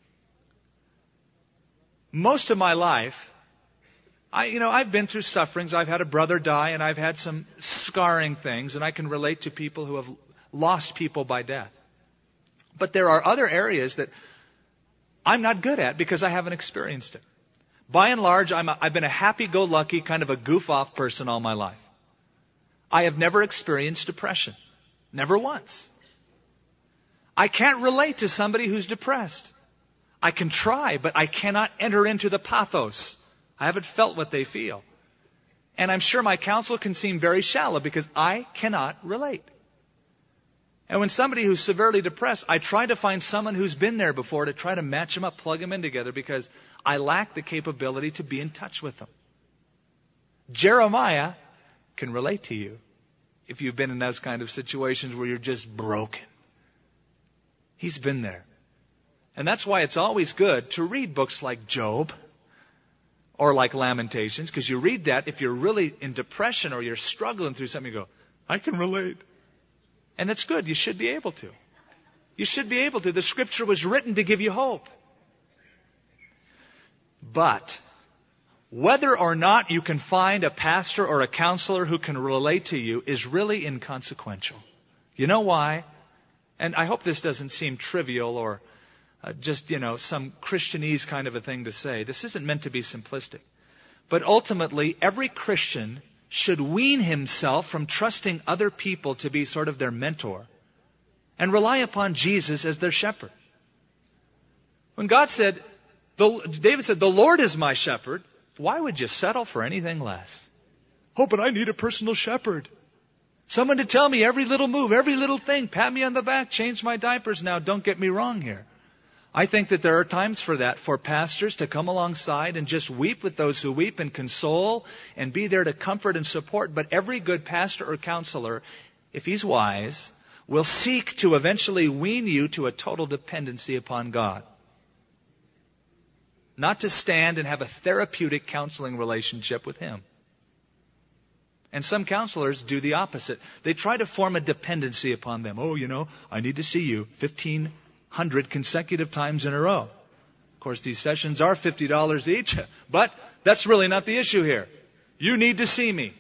Most of my life, I, you know, I've been through sufferings. I've had a brother die, and I've had some scarring things, and I can relate to people who have lost people by death. But there are other areas that I'm not good at because I haven't experienced it. By and large, I'm a, I've been a happy-go-lucky, kind of a goof-off person all my life. I have never experienced depression. Never once. I can't relate to somebody who's depressed. I can try, but I cannot enter into the pathos. I haven't felt what they feel. And I'm sure my counsel can seem very shallow because I cannot relate. And when somebody who's severely depressed, I try to find someone who's been there before to try to match them up, plug them in together, because I lack the capability to be in touch with them. Jeremiah can relate to you if you've been in those kind of situations where you're just broken. He's been there. And that's why it's always good to read books like Job or like Lamentations, because you read that if you're really in depression or you're struggling through something, you go, I can relate. And it's good. You should be able to. You should be able to. The Scripture was written to give you hope. But whether or not you can find a pastor or a counselor who can relate to you is really inconsequential. You know why? And I hope this doesn't seem trivial or uh, just, you know, some Christianese kind of a thing to say. This isn't meant to be simplistic. But ultimately, every Christian should wean himself from trusting other people to be sort of their mentor and rely upon Jesus as their shepherd. When God said, the, David said, the Lord is my shepherd, why would you settle for anything less? Oh, but I need a personal shepherd. Someone to tell me every little move, every little thing, pat me on the back, change my diapers. Now, don't get me wrong here. I think that there are times for that, for pastors to come alongside and just weep with those who weep and console and be there to comfort and support. But every good pastor or counselor, if he's wise, will seek to eventually wean you to a total dependency upon God. Not to stand and have a therapeutic counseling relationship with Him. And some counselors do the opposite. They try to form a dependency upon them. Oh, you know, I need to see you fifteen hundred consecutive times in a row. Of course, these sessions are fifty dollars each, but that's really not the issue here. You need to see me.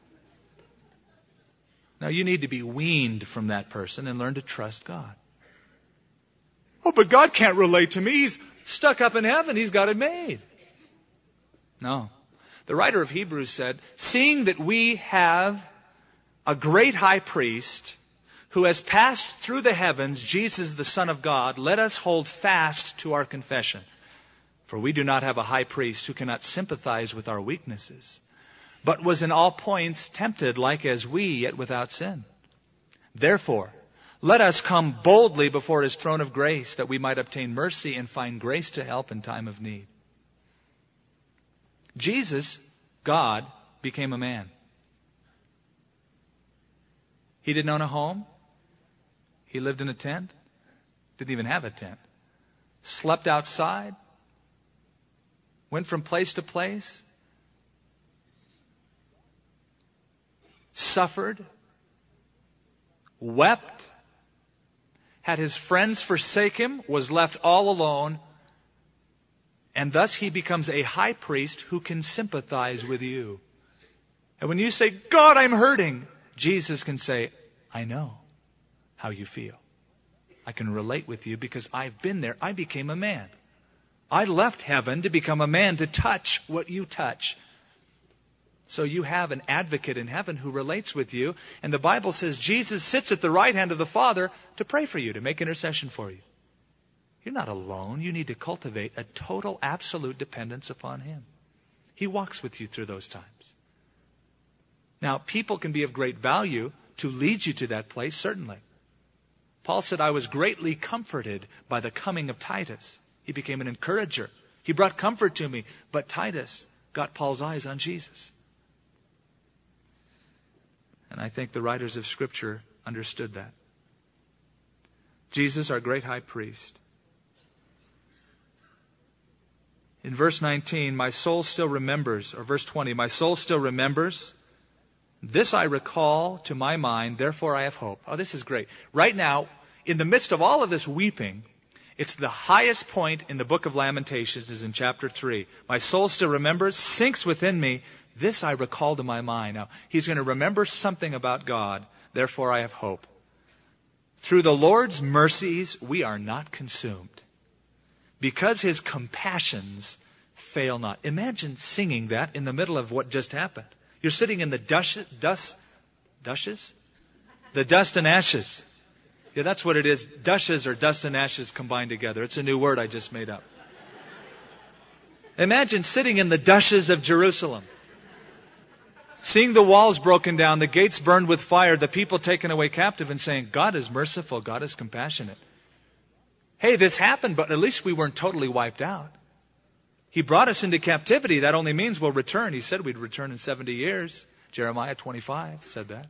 Now, you need to be weaned from that person and learn to trust God. Oh, but God can't relate to me. He's stuck up in heaven. He's got it made. No. The writer of Hebrews said, seeing that we have a great high priest who has passed through the heavens, Jesus, the Son of God, let us hold fast to our confession. For we do not have a high priest who cannot sympathize with our weaknesses, but was in all points tempted like as we, yet without sin. Therefore, let us come boldly before His throne of grace, that we might obtain mercy and find grace to help in time of need. Jesus, God, became a man. He didn't own a home. He lived in a tent. Didn't even have a tent. Slept outside. Went from place to place. Suffered. Wept. Had his friends forsake him. Was left all alone. And thus He becomes a high priest who can sympathize with you. And when you say, God, I'm hurting, Jesus can say, I know how you feel. I can relate with you because I've been there. I became a man. I left heaven to become a man to touch what you touch. So you have an advocate in heaven who relates with you. And the Bible says Jesus sits at the right hand of the Father to pray for you, to make intercession for you. You're not alone. You need to cultivate a total, absolute dependence upon Him. He walks with you through those times. Now, people can be of great value to lead you to that place, certainly. Paul said, I was greatly comforted by the coming of Titus. He became an encourager. He brought comfort to me. But Titus got Paul's eyes on Jesus. And I think the writers of Scripture understood that. Jesus, our great high priest. In verse nineteen, my soul still remembers, or verse twenty, my soul still remembers. This I recall to my mind, therefore I have hope. Oh, this is great. Right now, in the midst of all of this weeping, it's the highest point in the book of Lamentations is in chapter three. My soul still remembers, sinks within me. This I recall to my mind. Now, he's going to remember something about God. Therefore I have hope. Through the Lord's mercies, we are not consumed, because His compassions fail not. Imagine singing that in the middle of what just happened. You're sitting in the dust, dust, dushes? The dust and ashes. Yeah, that's what it is. Dushes or dust and ashes combined together. It's a new word I just made up. Imagine sitting in the dushes of Jerusalem, seeing the walls broken down, the gates burned with fire, the people taken away captive, and saying, God is merciful, God is compassionate. Hey, this happened, but at least we weren't totally wiped out. He brought us into captivity. That only means we'll return. He said we'd return in seventy years. Jeremiah twenty-five said that.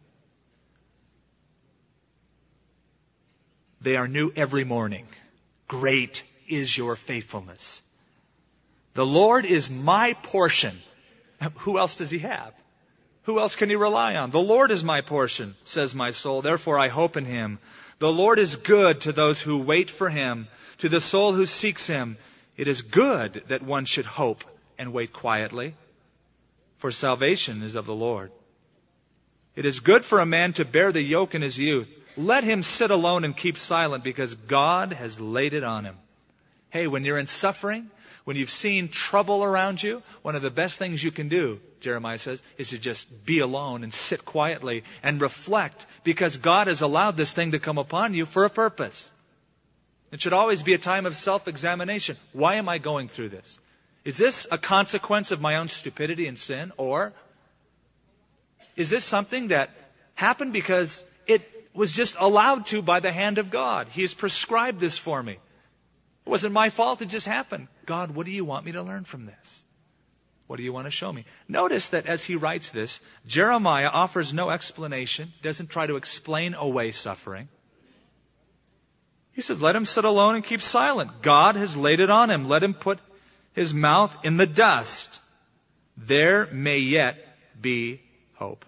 They are new every morning. Great is your faithfulness. The Lord is my portion. Who else does He have? Who else can He rely on? The Lord is my portion, says my soul. Therefore I hope in Him. The Lord is good to those who wait for Him, to the soul who seeks Him. It is good that one should hope and wait quietly, for salvation is of the Lord. It is good for a man to bear the yoke in his youth. Let him sit alone and keep silent, because God has laid it on him. Hey, when you're in suffering, when you've seen trouble around you, one of the best things you can do, Jeremiah says, is to just be alone and sit quietly and reflect, because God has allowed this thing to come upon you for a purpose. It should always be a time of self-examination. Why am I going through this? Is this a consequence of my own stupidity and sin? Or is this something that happened because it was just allowed to by the hand of God. He has prescribed this for me. It wasn't my fault. It just happened. God, what do you want me to learn from this? What do you want to show me? Notice that as he writes this, Jeremiah offers no explanation, doesn't try to explain away suffering. He says, let him sit alone and keep silent. God has laid it on him. Let him put his mouth in the dust. There may yet be hope.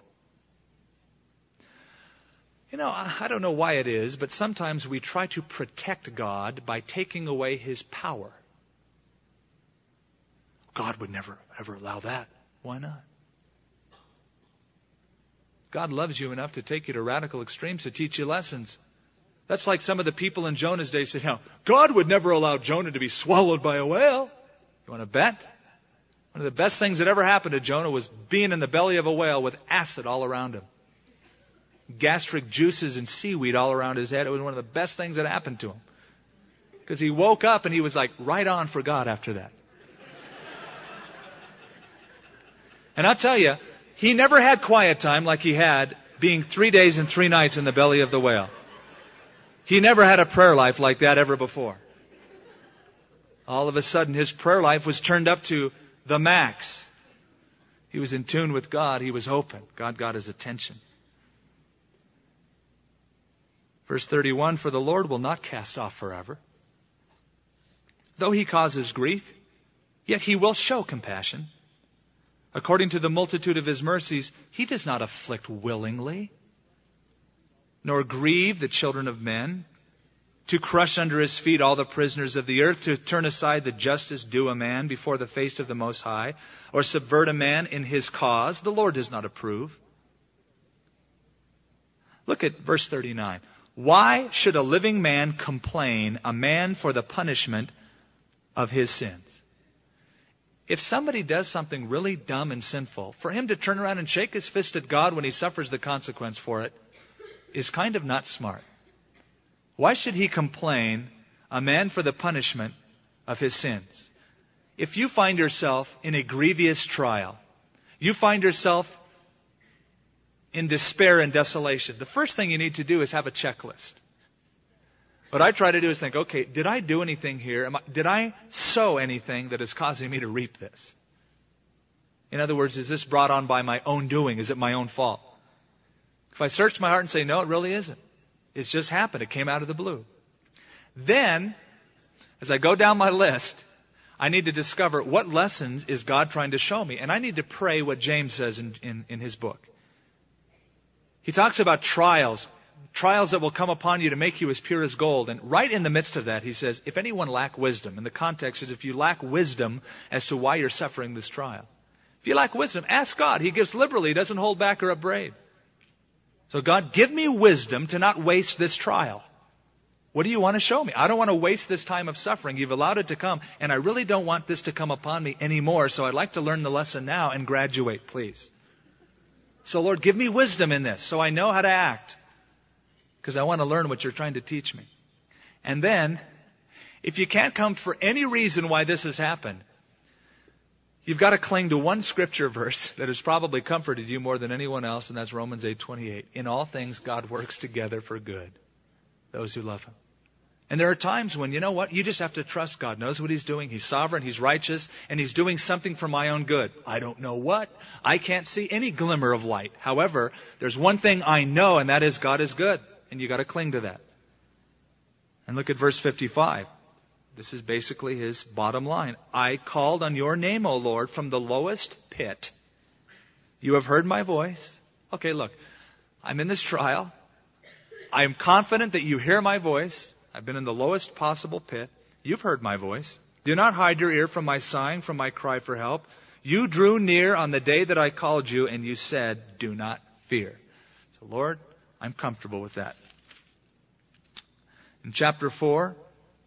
You know, I don't know why it is, but sometimes we try to protect God by taking away his power. God would never, ever allow that. Why not? God loves you enough to take you to radical extremes to teach you lessons. That's like some of the people in Jonah's day said, "Now, God would never allow Jonah to be swallowed by a whale." You want to bet? One of the best things that ever happened to Jonah was being in the belly of a whale with acid all around him. Gastric juices and seaweed all around his head. It was one of the best things that happened to him. Because he woke up and he was like right on for God after that. And I'll tell you, he never had quiet time like he had being three days and three nights in the belly of the whale. He never had a prayer life like that ever before. All of a sudden, his prayer life was turned up to the max. He was in tune with God. He was open. God got his attention. Verse thirty-one, for the Lord will not cast off forever. Though he causes grief, yet he will show compassion. According to the multitude of his mercies, he does not afflict willingly, nor grieve the children of men, to crush under his feet all the prisoners of the earth, to turn aside the justice due a man before the face of the Most High, or subvert a man in his cause. The Lord does not approve. Look at verse thirty-nine. Why should a living man complain, a man for the punishment of his sins? If somebody does something really dumb and sinful, for him to turn around and shake his fist at God when he suffers the consequence for it is kind of not smart. Why should he complain, a man for the punishment of his sins? If you find yourself in a grievous trial, you find yourself in despair and desolation, the first thing you need to do is have a checklist. What I try to do is think, okay, did I do anything here? Am I, did I sow anything that is causing me to reap this? In other words, is this brought on by my own doing? Is it my own fault? If I search my heart and say, no, it really isn't. It's just happened. It came out of the blue. Then, as I go down my list, I need to discover what lessons is God trying to show me. And I need to pray what James says in, in, in his book. He talks about trials. Trials that will come upon you to make you as pure as gold. And right in the midst of that, he says, if anyone lack wisdom, and the context is if you lack wisdom as to why you're suffering this trial. If you lack wisdom, ask God. He gives liberally. He doesn't hold back or upbraid. So God, give me wisdom to not waste this trial. What do you want to show me? I don't want to waste this time of suffering. You've allowed it to come, and I really don't want this to come upon me anymore. So I'd like to learn the lesson now and graduate, please. So Lord, give me wisdom in this so I know how to act. Because I want to learn what you're trying to teach me. And then, if you can't come for any reason why this has happened, you've got to cling to one scripture verse that has probably comforted you more than anyone else, and that's Romans eight twenty-eight. In all things, God works together for good, those who love Him. And there are times when, you know what, you just have to trust God knows what He's doing. He's sovereign, He's righteous, and He's doing something for my own good. I don't know what. I can't see any glimmer of light. However, there's one thing I know, and that is God is good. And you got to cling to that. And look at verse fifty-five. This is basically his bottom line. I called on your name, O Lord, from the lowest pit. You have heard my voice. Okay, look. I'm in this trial. I am confident that you hear my voice. I've been in the lowest possible pit. You've heard my voice. Do not hide your ear from my sighing, from my cry for help. You drew near on the day that I called you, and you said, do not fear. So, Lord, I'm comfortable with that. In chapter four,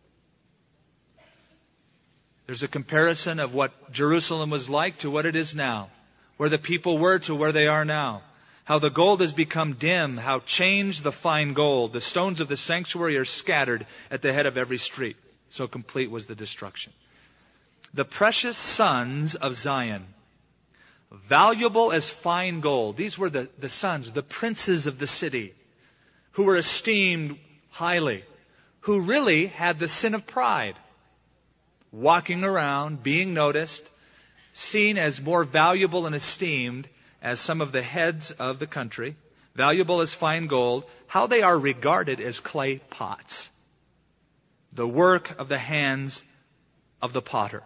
there's a comparison of what Jerusalem was like to what it is now. Where the people were to where they are now. How the gold has become dim. How changed the fine gold. The stones of the sanctuary are scattered at the head of every street. So complete was the destruction. The precious sons of Zion, valuable as fine gold. These were the, the sons, the princes of the city, who were esteemed highly, who really had the sin of pride, walking around, being noticed, seen as more valuable and esteemed as some of the heads of the country, valuable as fine gold, how they are regarded as clay pots, the work of the hands of the potter.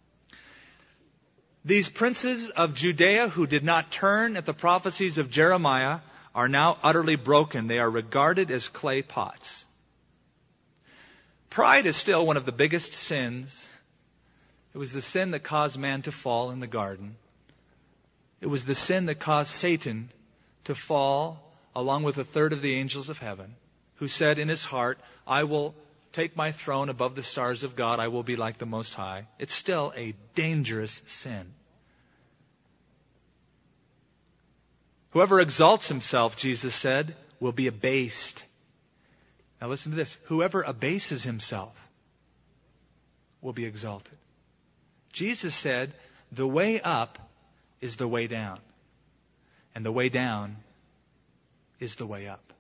These princes of Judea who did not turn at the prophecies of Jeremiah are now utterly broken. They are regarded as clay pots. Pride is still one of the biggest sins. It was the sin that caused man to fall in the garden. It was the sin that caused Satan to fall along with a third of the angels of heaven, who said in his heart, I will take my throne above the stars of God. I will be like the Most High. It's still a dangerous sin. Whoever exalts himself, Jesus said, will be abased. Now listen to this. Whoever abases himself will be exalted. Jesus said, the way up is the way down. And the way down is the way up.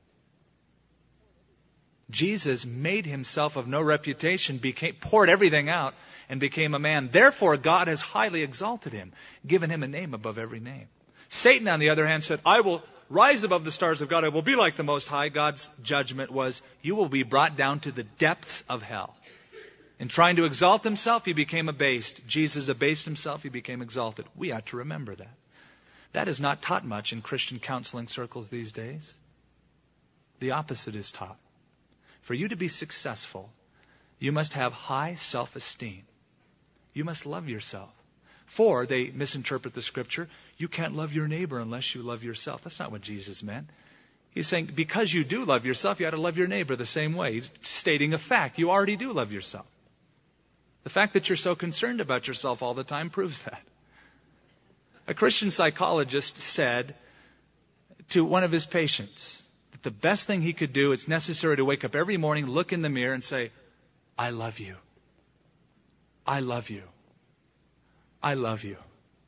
Jesus made himself of no reputation, became, poured everything out, and became a man. Therefore, God has highly exalted him, given him a name above every name. Satan, on the other hand, said, I will rise above the stars of God. I will be like the Most High. God's judgment was, you will be brought down to the depths of hell. In trying to exalt himself, he became abased. Jesus abased himself, he became exalted. We ought to remember that. That is not taught much in Christian counseling circles these days. The opposite is taught. For you to be successful, you must have high self-esteem. You must love yourself. For, they misinterpret the scripture, you can't love your neighbor unless you love yourself. That's not what Jesus meant. He's saying because you do love yourself, you ought to love your neighbor the same way. He's stating a fact. You already do love yourself. The fact that you're so concerned about yourself all the time proves that. A Christian psychologist said to one of his patients that the best thing he could do, it's necessary to wake up every morning, look in the mirror and say, I love you. I love you. I love you.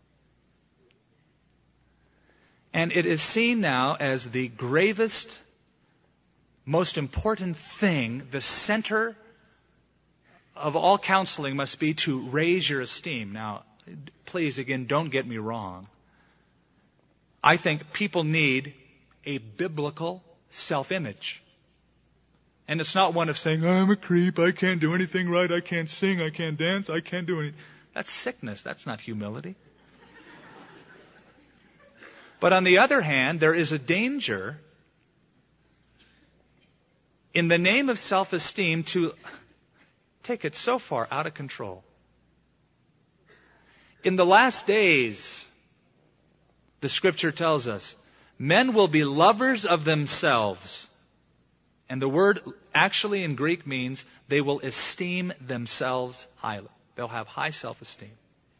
And it is seen now as the gravest, most important thing. The center of all counseling must be to raise your esteem. Now, please, again, don't get me wrong. I think people need a biblical self-image. And it's not one of saying, I'm a creep, I can't do anything right, I can't sing, I can't dance, I can't do anything. That's sickness. That's not humility. But on the other hand, there is a danger in the name of self-esteem to take it so far out of control. In the last days, the scripture tells us, men will be lovers of themselves. And the word actually in Greek means they will esteem themselves highly. They'll have high self-esteem.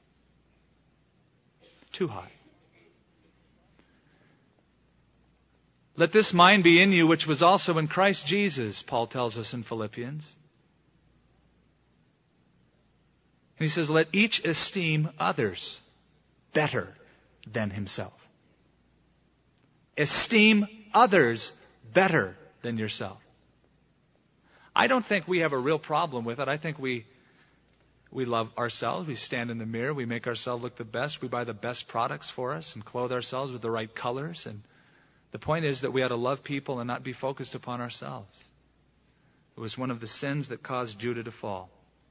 Too high. Let this mind be in you, which was also in Christ Jesus, Paul tells us in Philippians. And he says, let each esteem others better than himself. Esteem others better than yourself. I don't think we have a real problem with it. I think we we love ourselves. We stand in the mirror. We make ourselves look the best. We buy the best products for us and clothe ourselves with the right colors. And the point is that we ought to love people and not be focused upon ourselves. It was one of the sins that caused Judah to fall.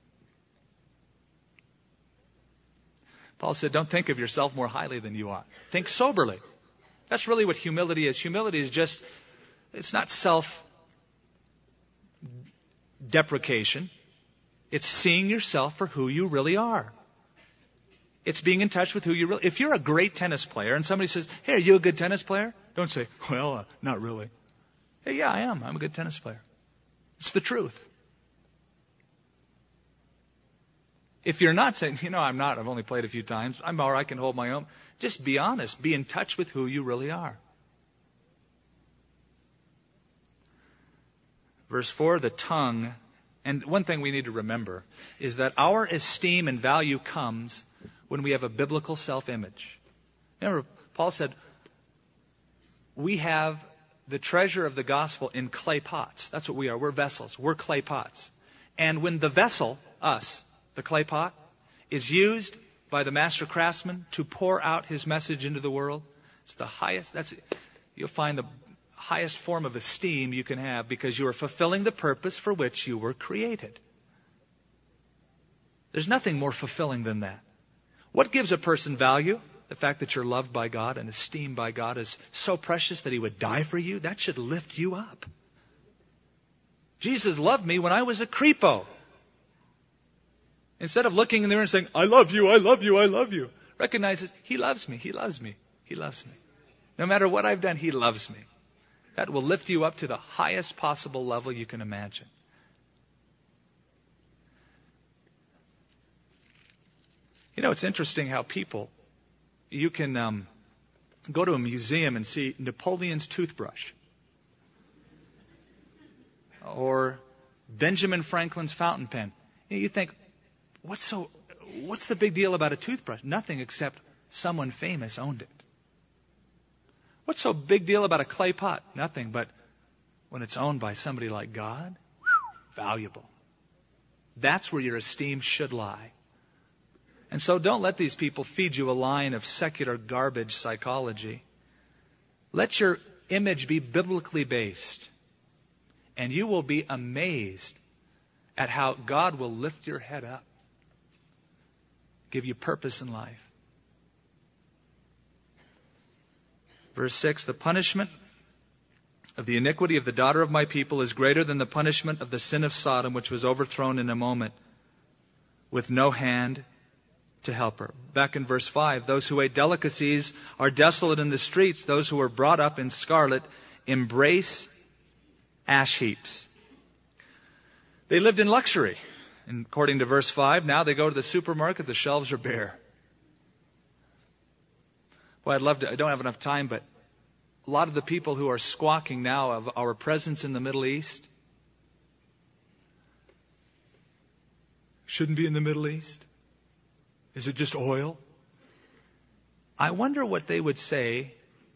Paul said, don't think of yourself more highly than you ought. Think soberly. That's really what humility is. Humility is just, it's not self-deprecation. It's seeing yourself for who you really are. It's being in touch with who you really... If you're a great tennis player and somebody says, hey, are you a good tennis player? Don't say, well, uh, not really. Hey, yeah, I am. I'm a good tennis player. It's the truth. If you're not saying, you know, I'm not, I've only played a few times, I'm all right, I can hold my own. Just be honest. Be in touch with who you really are. Verse four, the tongue. And one thing we need to remember is that our esteem and value comes when we have a biblical self-image. Remember, Paul said, we have the treasure of the gospel in clay pots. That's what we are. We're vessels. We're clay pots. And when the vessel, us, the clay pot, is used by the master craftsman to pour out his message into the world, it's the highest, that's, you'll find the highest form of esteem you can have because you are fulfilling the purpose for which you were created. There's nothing more fulfilling than that. What gives a person value? The fact that you're loved by God and esteemed by God is so precious that He would die for you. That should lift you up. Jesus loved me when I was a creepo. Instead of looking in the mirror and saying, I love you, I love you, I love you. Recognizes, He loves me, He loves me, He loves me. No matter what I've done, He loves me. That will lift you up to the highest possible level you can imagine. You know, it's interesting how people, you can um, go to a museum and see Napoleon's toothbrush or Benjamin Franklin's fountain pen. You think, what's so, what's the big deal about a toothbrush? Nothing except someone famous owned it. What's so big deal about a clay pot? Nothing, but when it's owned by somebody like God, valuable. That's where your esteem should lie. And so don't let these people feed you a line of secular garbage psychology. Let your image be biblically based. And you will be amazed at how God will lift your head up, give you purpose in life. Verse six, the punishment of the iniquity of the daughter of my people is greater than the punishment of the sin of Sodom, which was overthrown in a moment with no hand to help her. Back in verse five, those who ate delicacies are desolate in the streets. Those who were brought up in scarlet embrace ash heaps. They lived in luxury. And according to verse five, now they go to the supermarket, the shelves are bare. Well, I'd love to, I don't have enough time, but a lot of the people who are squawking now of our presence in the Middle East shouldn't be in the Middle East. Is it just oil? I wonder what they would say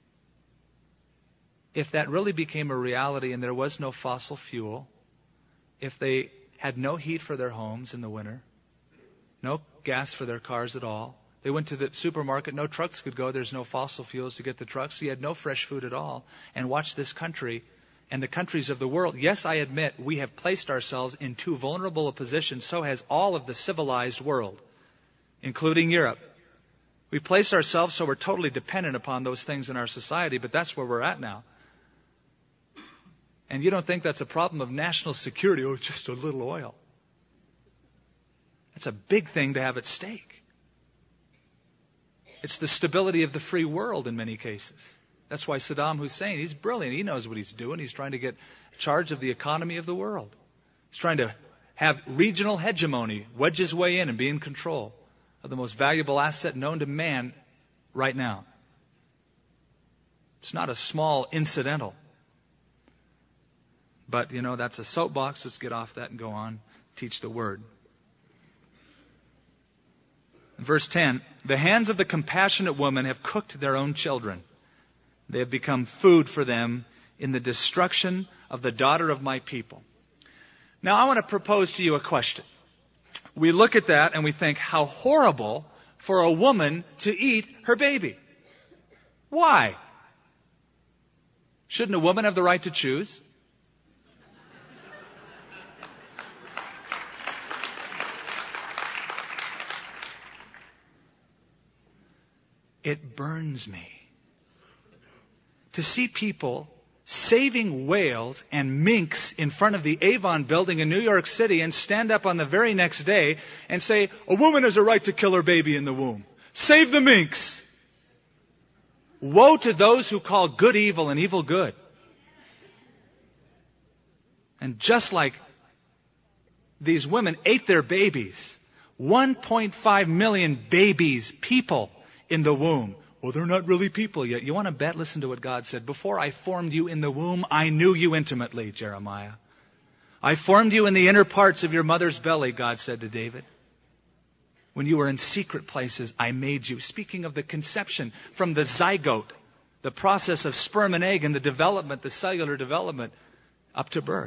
if that really became a reality and there was no fossil fuel, if they had no heat for their homes in the winter, no gas for their cars at all. They went to the supermarket, no trucks could go, there's no fossil fuels to get the trucks, so you had no fresh food at all. And watch this country and the countries of the world. Yes, I admit we have placed ourselves in too vulnerable a position, so has all of the civilized world, including Europe. We place ourselves so we're totally dependent upon those things in our society, but that's where we're at now. And you don't think that's a problem of national security? Oh, it's just a little oil. It's a big thing to have at stake. It's the stability of the free world in many cases. That's why Saddam Hussein, he's brilliant. He knows what he's doing. He's trying to get charge of the economy of the world. He's trying to have regional hegemony, wedge his way in and be in control of the most valuable asset known to man right now. It's not a small incidental. But, you know, that's a soapbox. Let's get off that and go on, teach the Word. Verse ten, the hands of the compassionate woman have cooked their own children. They have become food for them in the destruction of the daughter of my people. Now, I want to propose to you a question. We look at that and we think, how horrible for a woman to eat her baby. Why? Shouldn't a woman have the right to choose? It burns me to see people saving whales and minks in front of the Avon building in New York City and stand up on the very next day and say, a woman has a right to kill her baby in the womb. Save the minks. Woe to those who call good evil and evil good. And just like these women ate their babies, one point five million babies, people, in the womb. Well, they're not really people yet. You want to bet? Listen to what God said. Before I formed you in the womb, I knew you intimately, Jeremiah. I formed you in the inner parts of your mother's belly, God said to David. When you were in secret places, I made you. Speaking of the conception, from the zygote, the process of sperm and egg and the development, the cellular development, up to birth.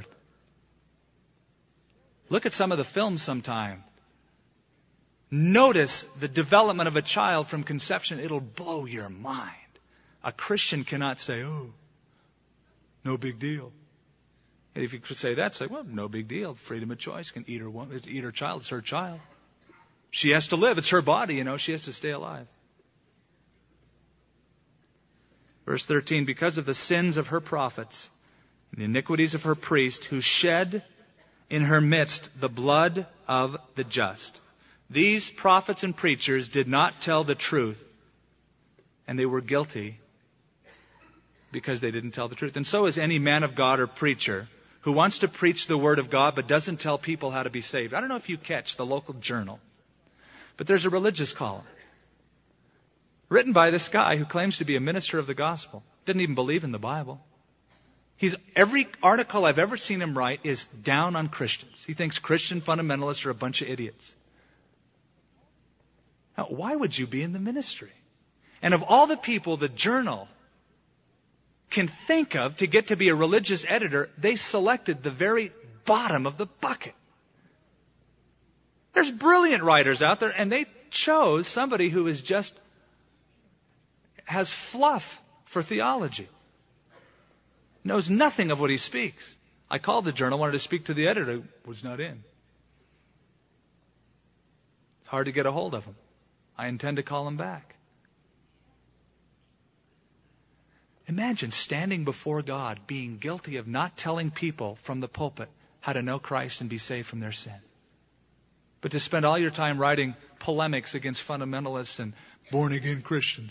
Look at some of the films sometime. Notice the development of a child from conception. It'll blow your mind. A Christian cannot say, oh, no big deal. And if you could say that, say, well, no big deal. Freedom of choice. Can eat her, eat her child. It's her child. She has to live. It's her body, you know. She has to stay alive. Verse thirteen, because of the sins of her prophets and the iniquities of her priests, who shed in her midst the blood of the just. These prophets and preachers did not tell the truth, and they were guilty because they didn't tell the truth. And so is any man of God or preacher who wants to preach the Word of God but doesn't tell people how to be saved. I don't know if you catch the local journal, but there's a religious column written by this guy who claims to be a minister of the gospel. Didn't even believe in the Bible. He's every article I've ever seen him write is down on Christians. He thinks Christian fundamentalists are a bunch of idiots. Now, why would you be in the ministry? And of all the people the journal can think of to get to be a religious editor, they selected the very bottom of the bucket. There's brilliant writers out there, and they chose somebody who is just has fluff for theology. Knows nothing of what he speaks. I called the journal, wanted to speak to the editor, was not in. It's hard to get a hold of him. I intend to call him back. Imagine standing before God, being guilty of not telling people from the pulpit how to know Christ and be saved from their sin. But to spend all your time writing polemics against fundamentalists and born-again Christians.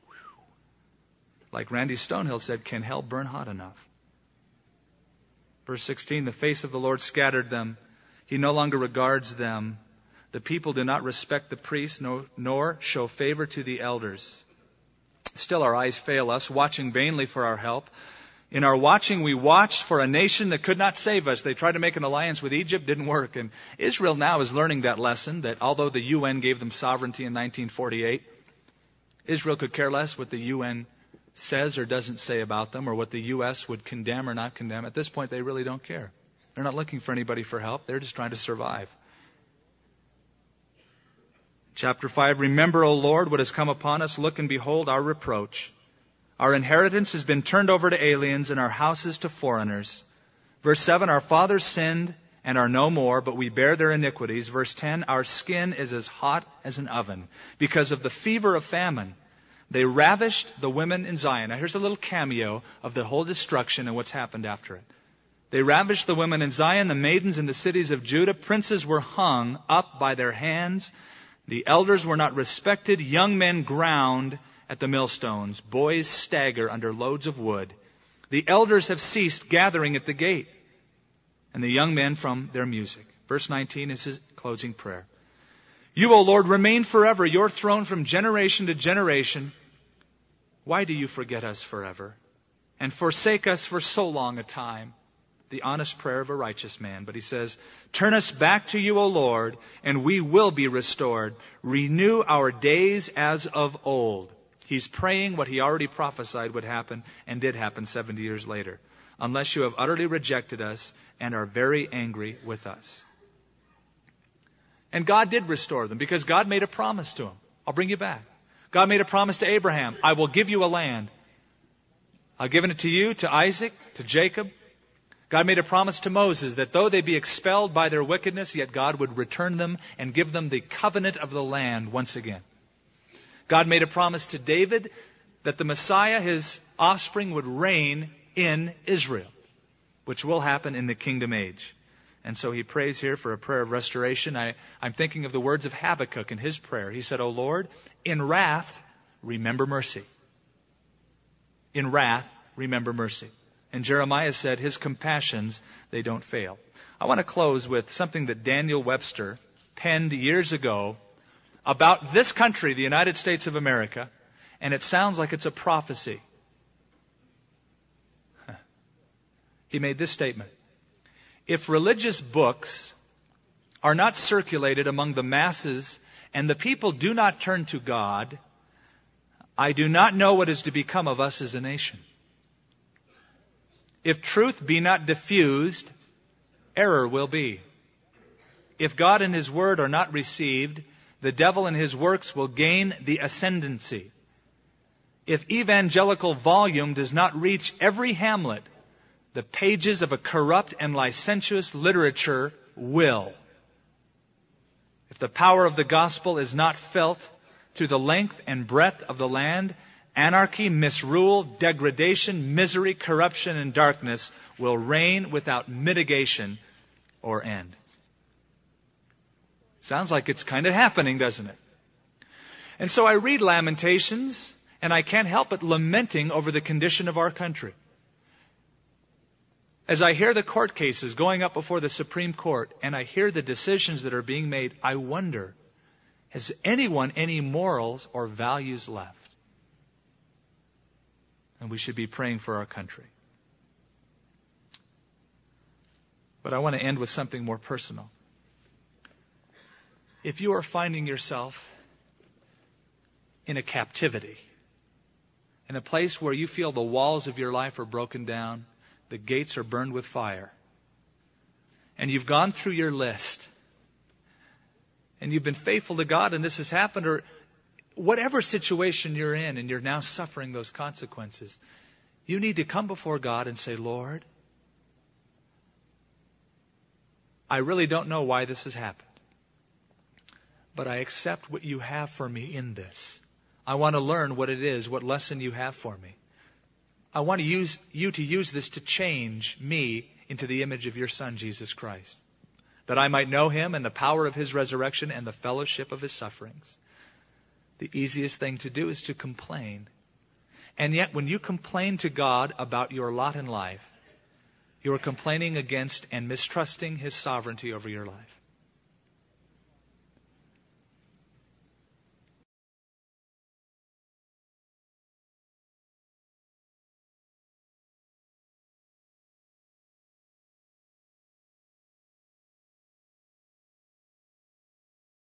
Like Randy Stonehill said, can hell burn hot enough? Verse sixteen, the face of the Lord scattered them. He no longer regards them. The people do not respect the priests, no, nor show favor to the elders. Still our eyes fail us, watching vainly for our help. In our watching, we watched for a nation that could not save us. They tried to make an alliance with Egypt, didn't work. And Israel now is learning that lesson, that although the U N gave them sovereignty in nineteen forty-eight, Israel could care less what the U N says or doesn't say about them, or what the U S would condemn or not condemn. At this point, they really don't care. They're not looking for anybody for help. They're just trying to survive. Chapter five, remember, O Lord, what has come upon us. Look and behold our reproach. Our inheritance has been turned over to aliens and our houses to foreigners. Verse seven, our fathers sinned and are no more, but we bear their iniquities. Verse ten, our skin is as hot as an oven because of the fever of famine. They ravished the women in Zion. Now here's a little cameo of the whole destruction and what's happened after it. They ravished the women in Zion, the maidens in the cities of Judah. Princes were hung up by their hands. The elders were not respected. Young men ground at the millstones. Boys stagger under loads of wood. The elders have ceased gathering at the gate, and the young men from their music. Verse nineteen is his closing prayer. You, O Lord, remain forever, your throne from generation to generation. Why do you forget us forever and forsake us for so long a time? The honest prayer of a righteous man. But he says, turn us back to you, O Lord, and we will be restored. Renew our days as of old. He's praying what he already prophesied would happen and did happen seventy years later. Unless you have utterly rejected us and are very angry with us. And God did restore them because God made a promise to them. I'll bring you back. God made a promise to Abraham. I will give you a land. I've given it to you, to Isaac, to Jacob. God made a promise to Moses that though they be expelled by their wickedness, yet God would return them and give them the covenant of the land once again. God made a promise to David that the Messiah, his offspring, would reign in Israel, which will happen in the kingdom age. And so he prays here for a prayer of restoration. I, I'm thinking of the words of Habakkuk in his prayer. He said, O Lord, in wrath, remember mercy. In wrath, remember mercy. And Jeremiah said, his compassions, they don't fail. I want to close with something that Daniel Webster penned years ago about this country, the United States of America, and it sounds like it's a prophecy. He made this statement. If religious books are not circulated among the masses and the people do not turn to God, I do not know what is to become of us as a nation. If truth be not diffused, error will be. If God and His Word are not received, the devil and his works will gain the ascendancy. If evangelical volume does not reach every hamlet, the pages of a corrupt and licentious literature will. If the power of the gospel is not felt through the length and breadth of the land, anarchy, misrule, degradation, misery, corruption, and darkness will reign without mitigation or end. Sounds like it's kind of happening, doesn't it? And so I read Lamentations, and I can't help but lamenting over the condition of our country. As I hear the court cases going up before the Supreme Court, and I hear the decisions that are being made, I wonder, has anyone any morals or values left? And we should be praying for our country. But I want to end with something more personal. If you are finding yourself in a captivity, in a place where you feel the walls of your life are broken down, the gates are burned with fire, and you've gone through your list, and you've been faithful to God, and this has happened, or whatever situation you're in, and you're now suffering those consequences, you need to come before God and say, Lord, I really don't know why this has happened, but I accept what you have for me in this. I want to learn what it is, what lesson you have for me. I want to use you to use this to change me into the image of your Son, Jesus Christ, that I might know Him and the power of His resurrection and the fellowship of His sufferings. The easiest thing to do is to complain. And yet when you complain to God about your lot in life, you are complaining against and mistrusting His sovereignty over your life.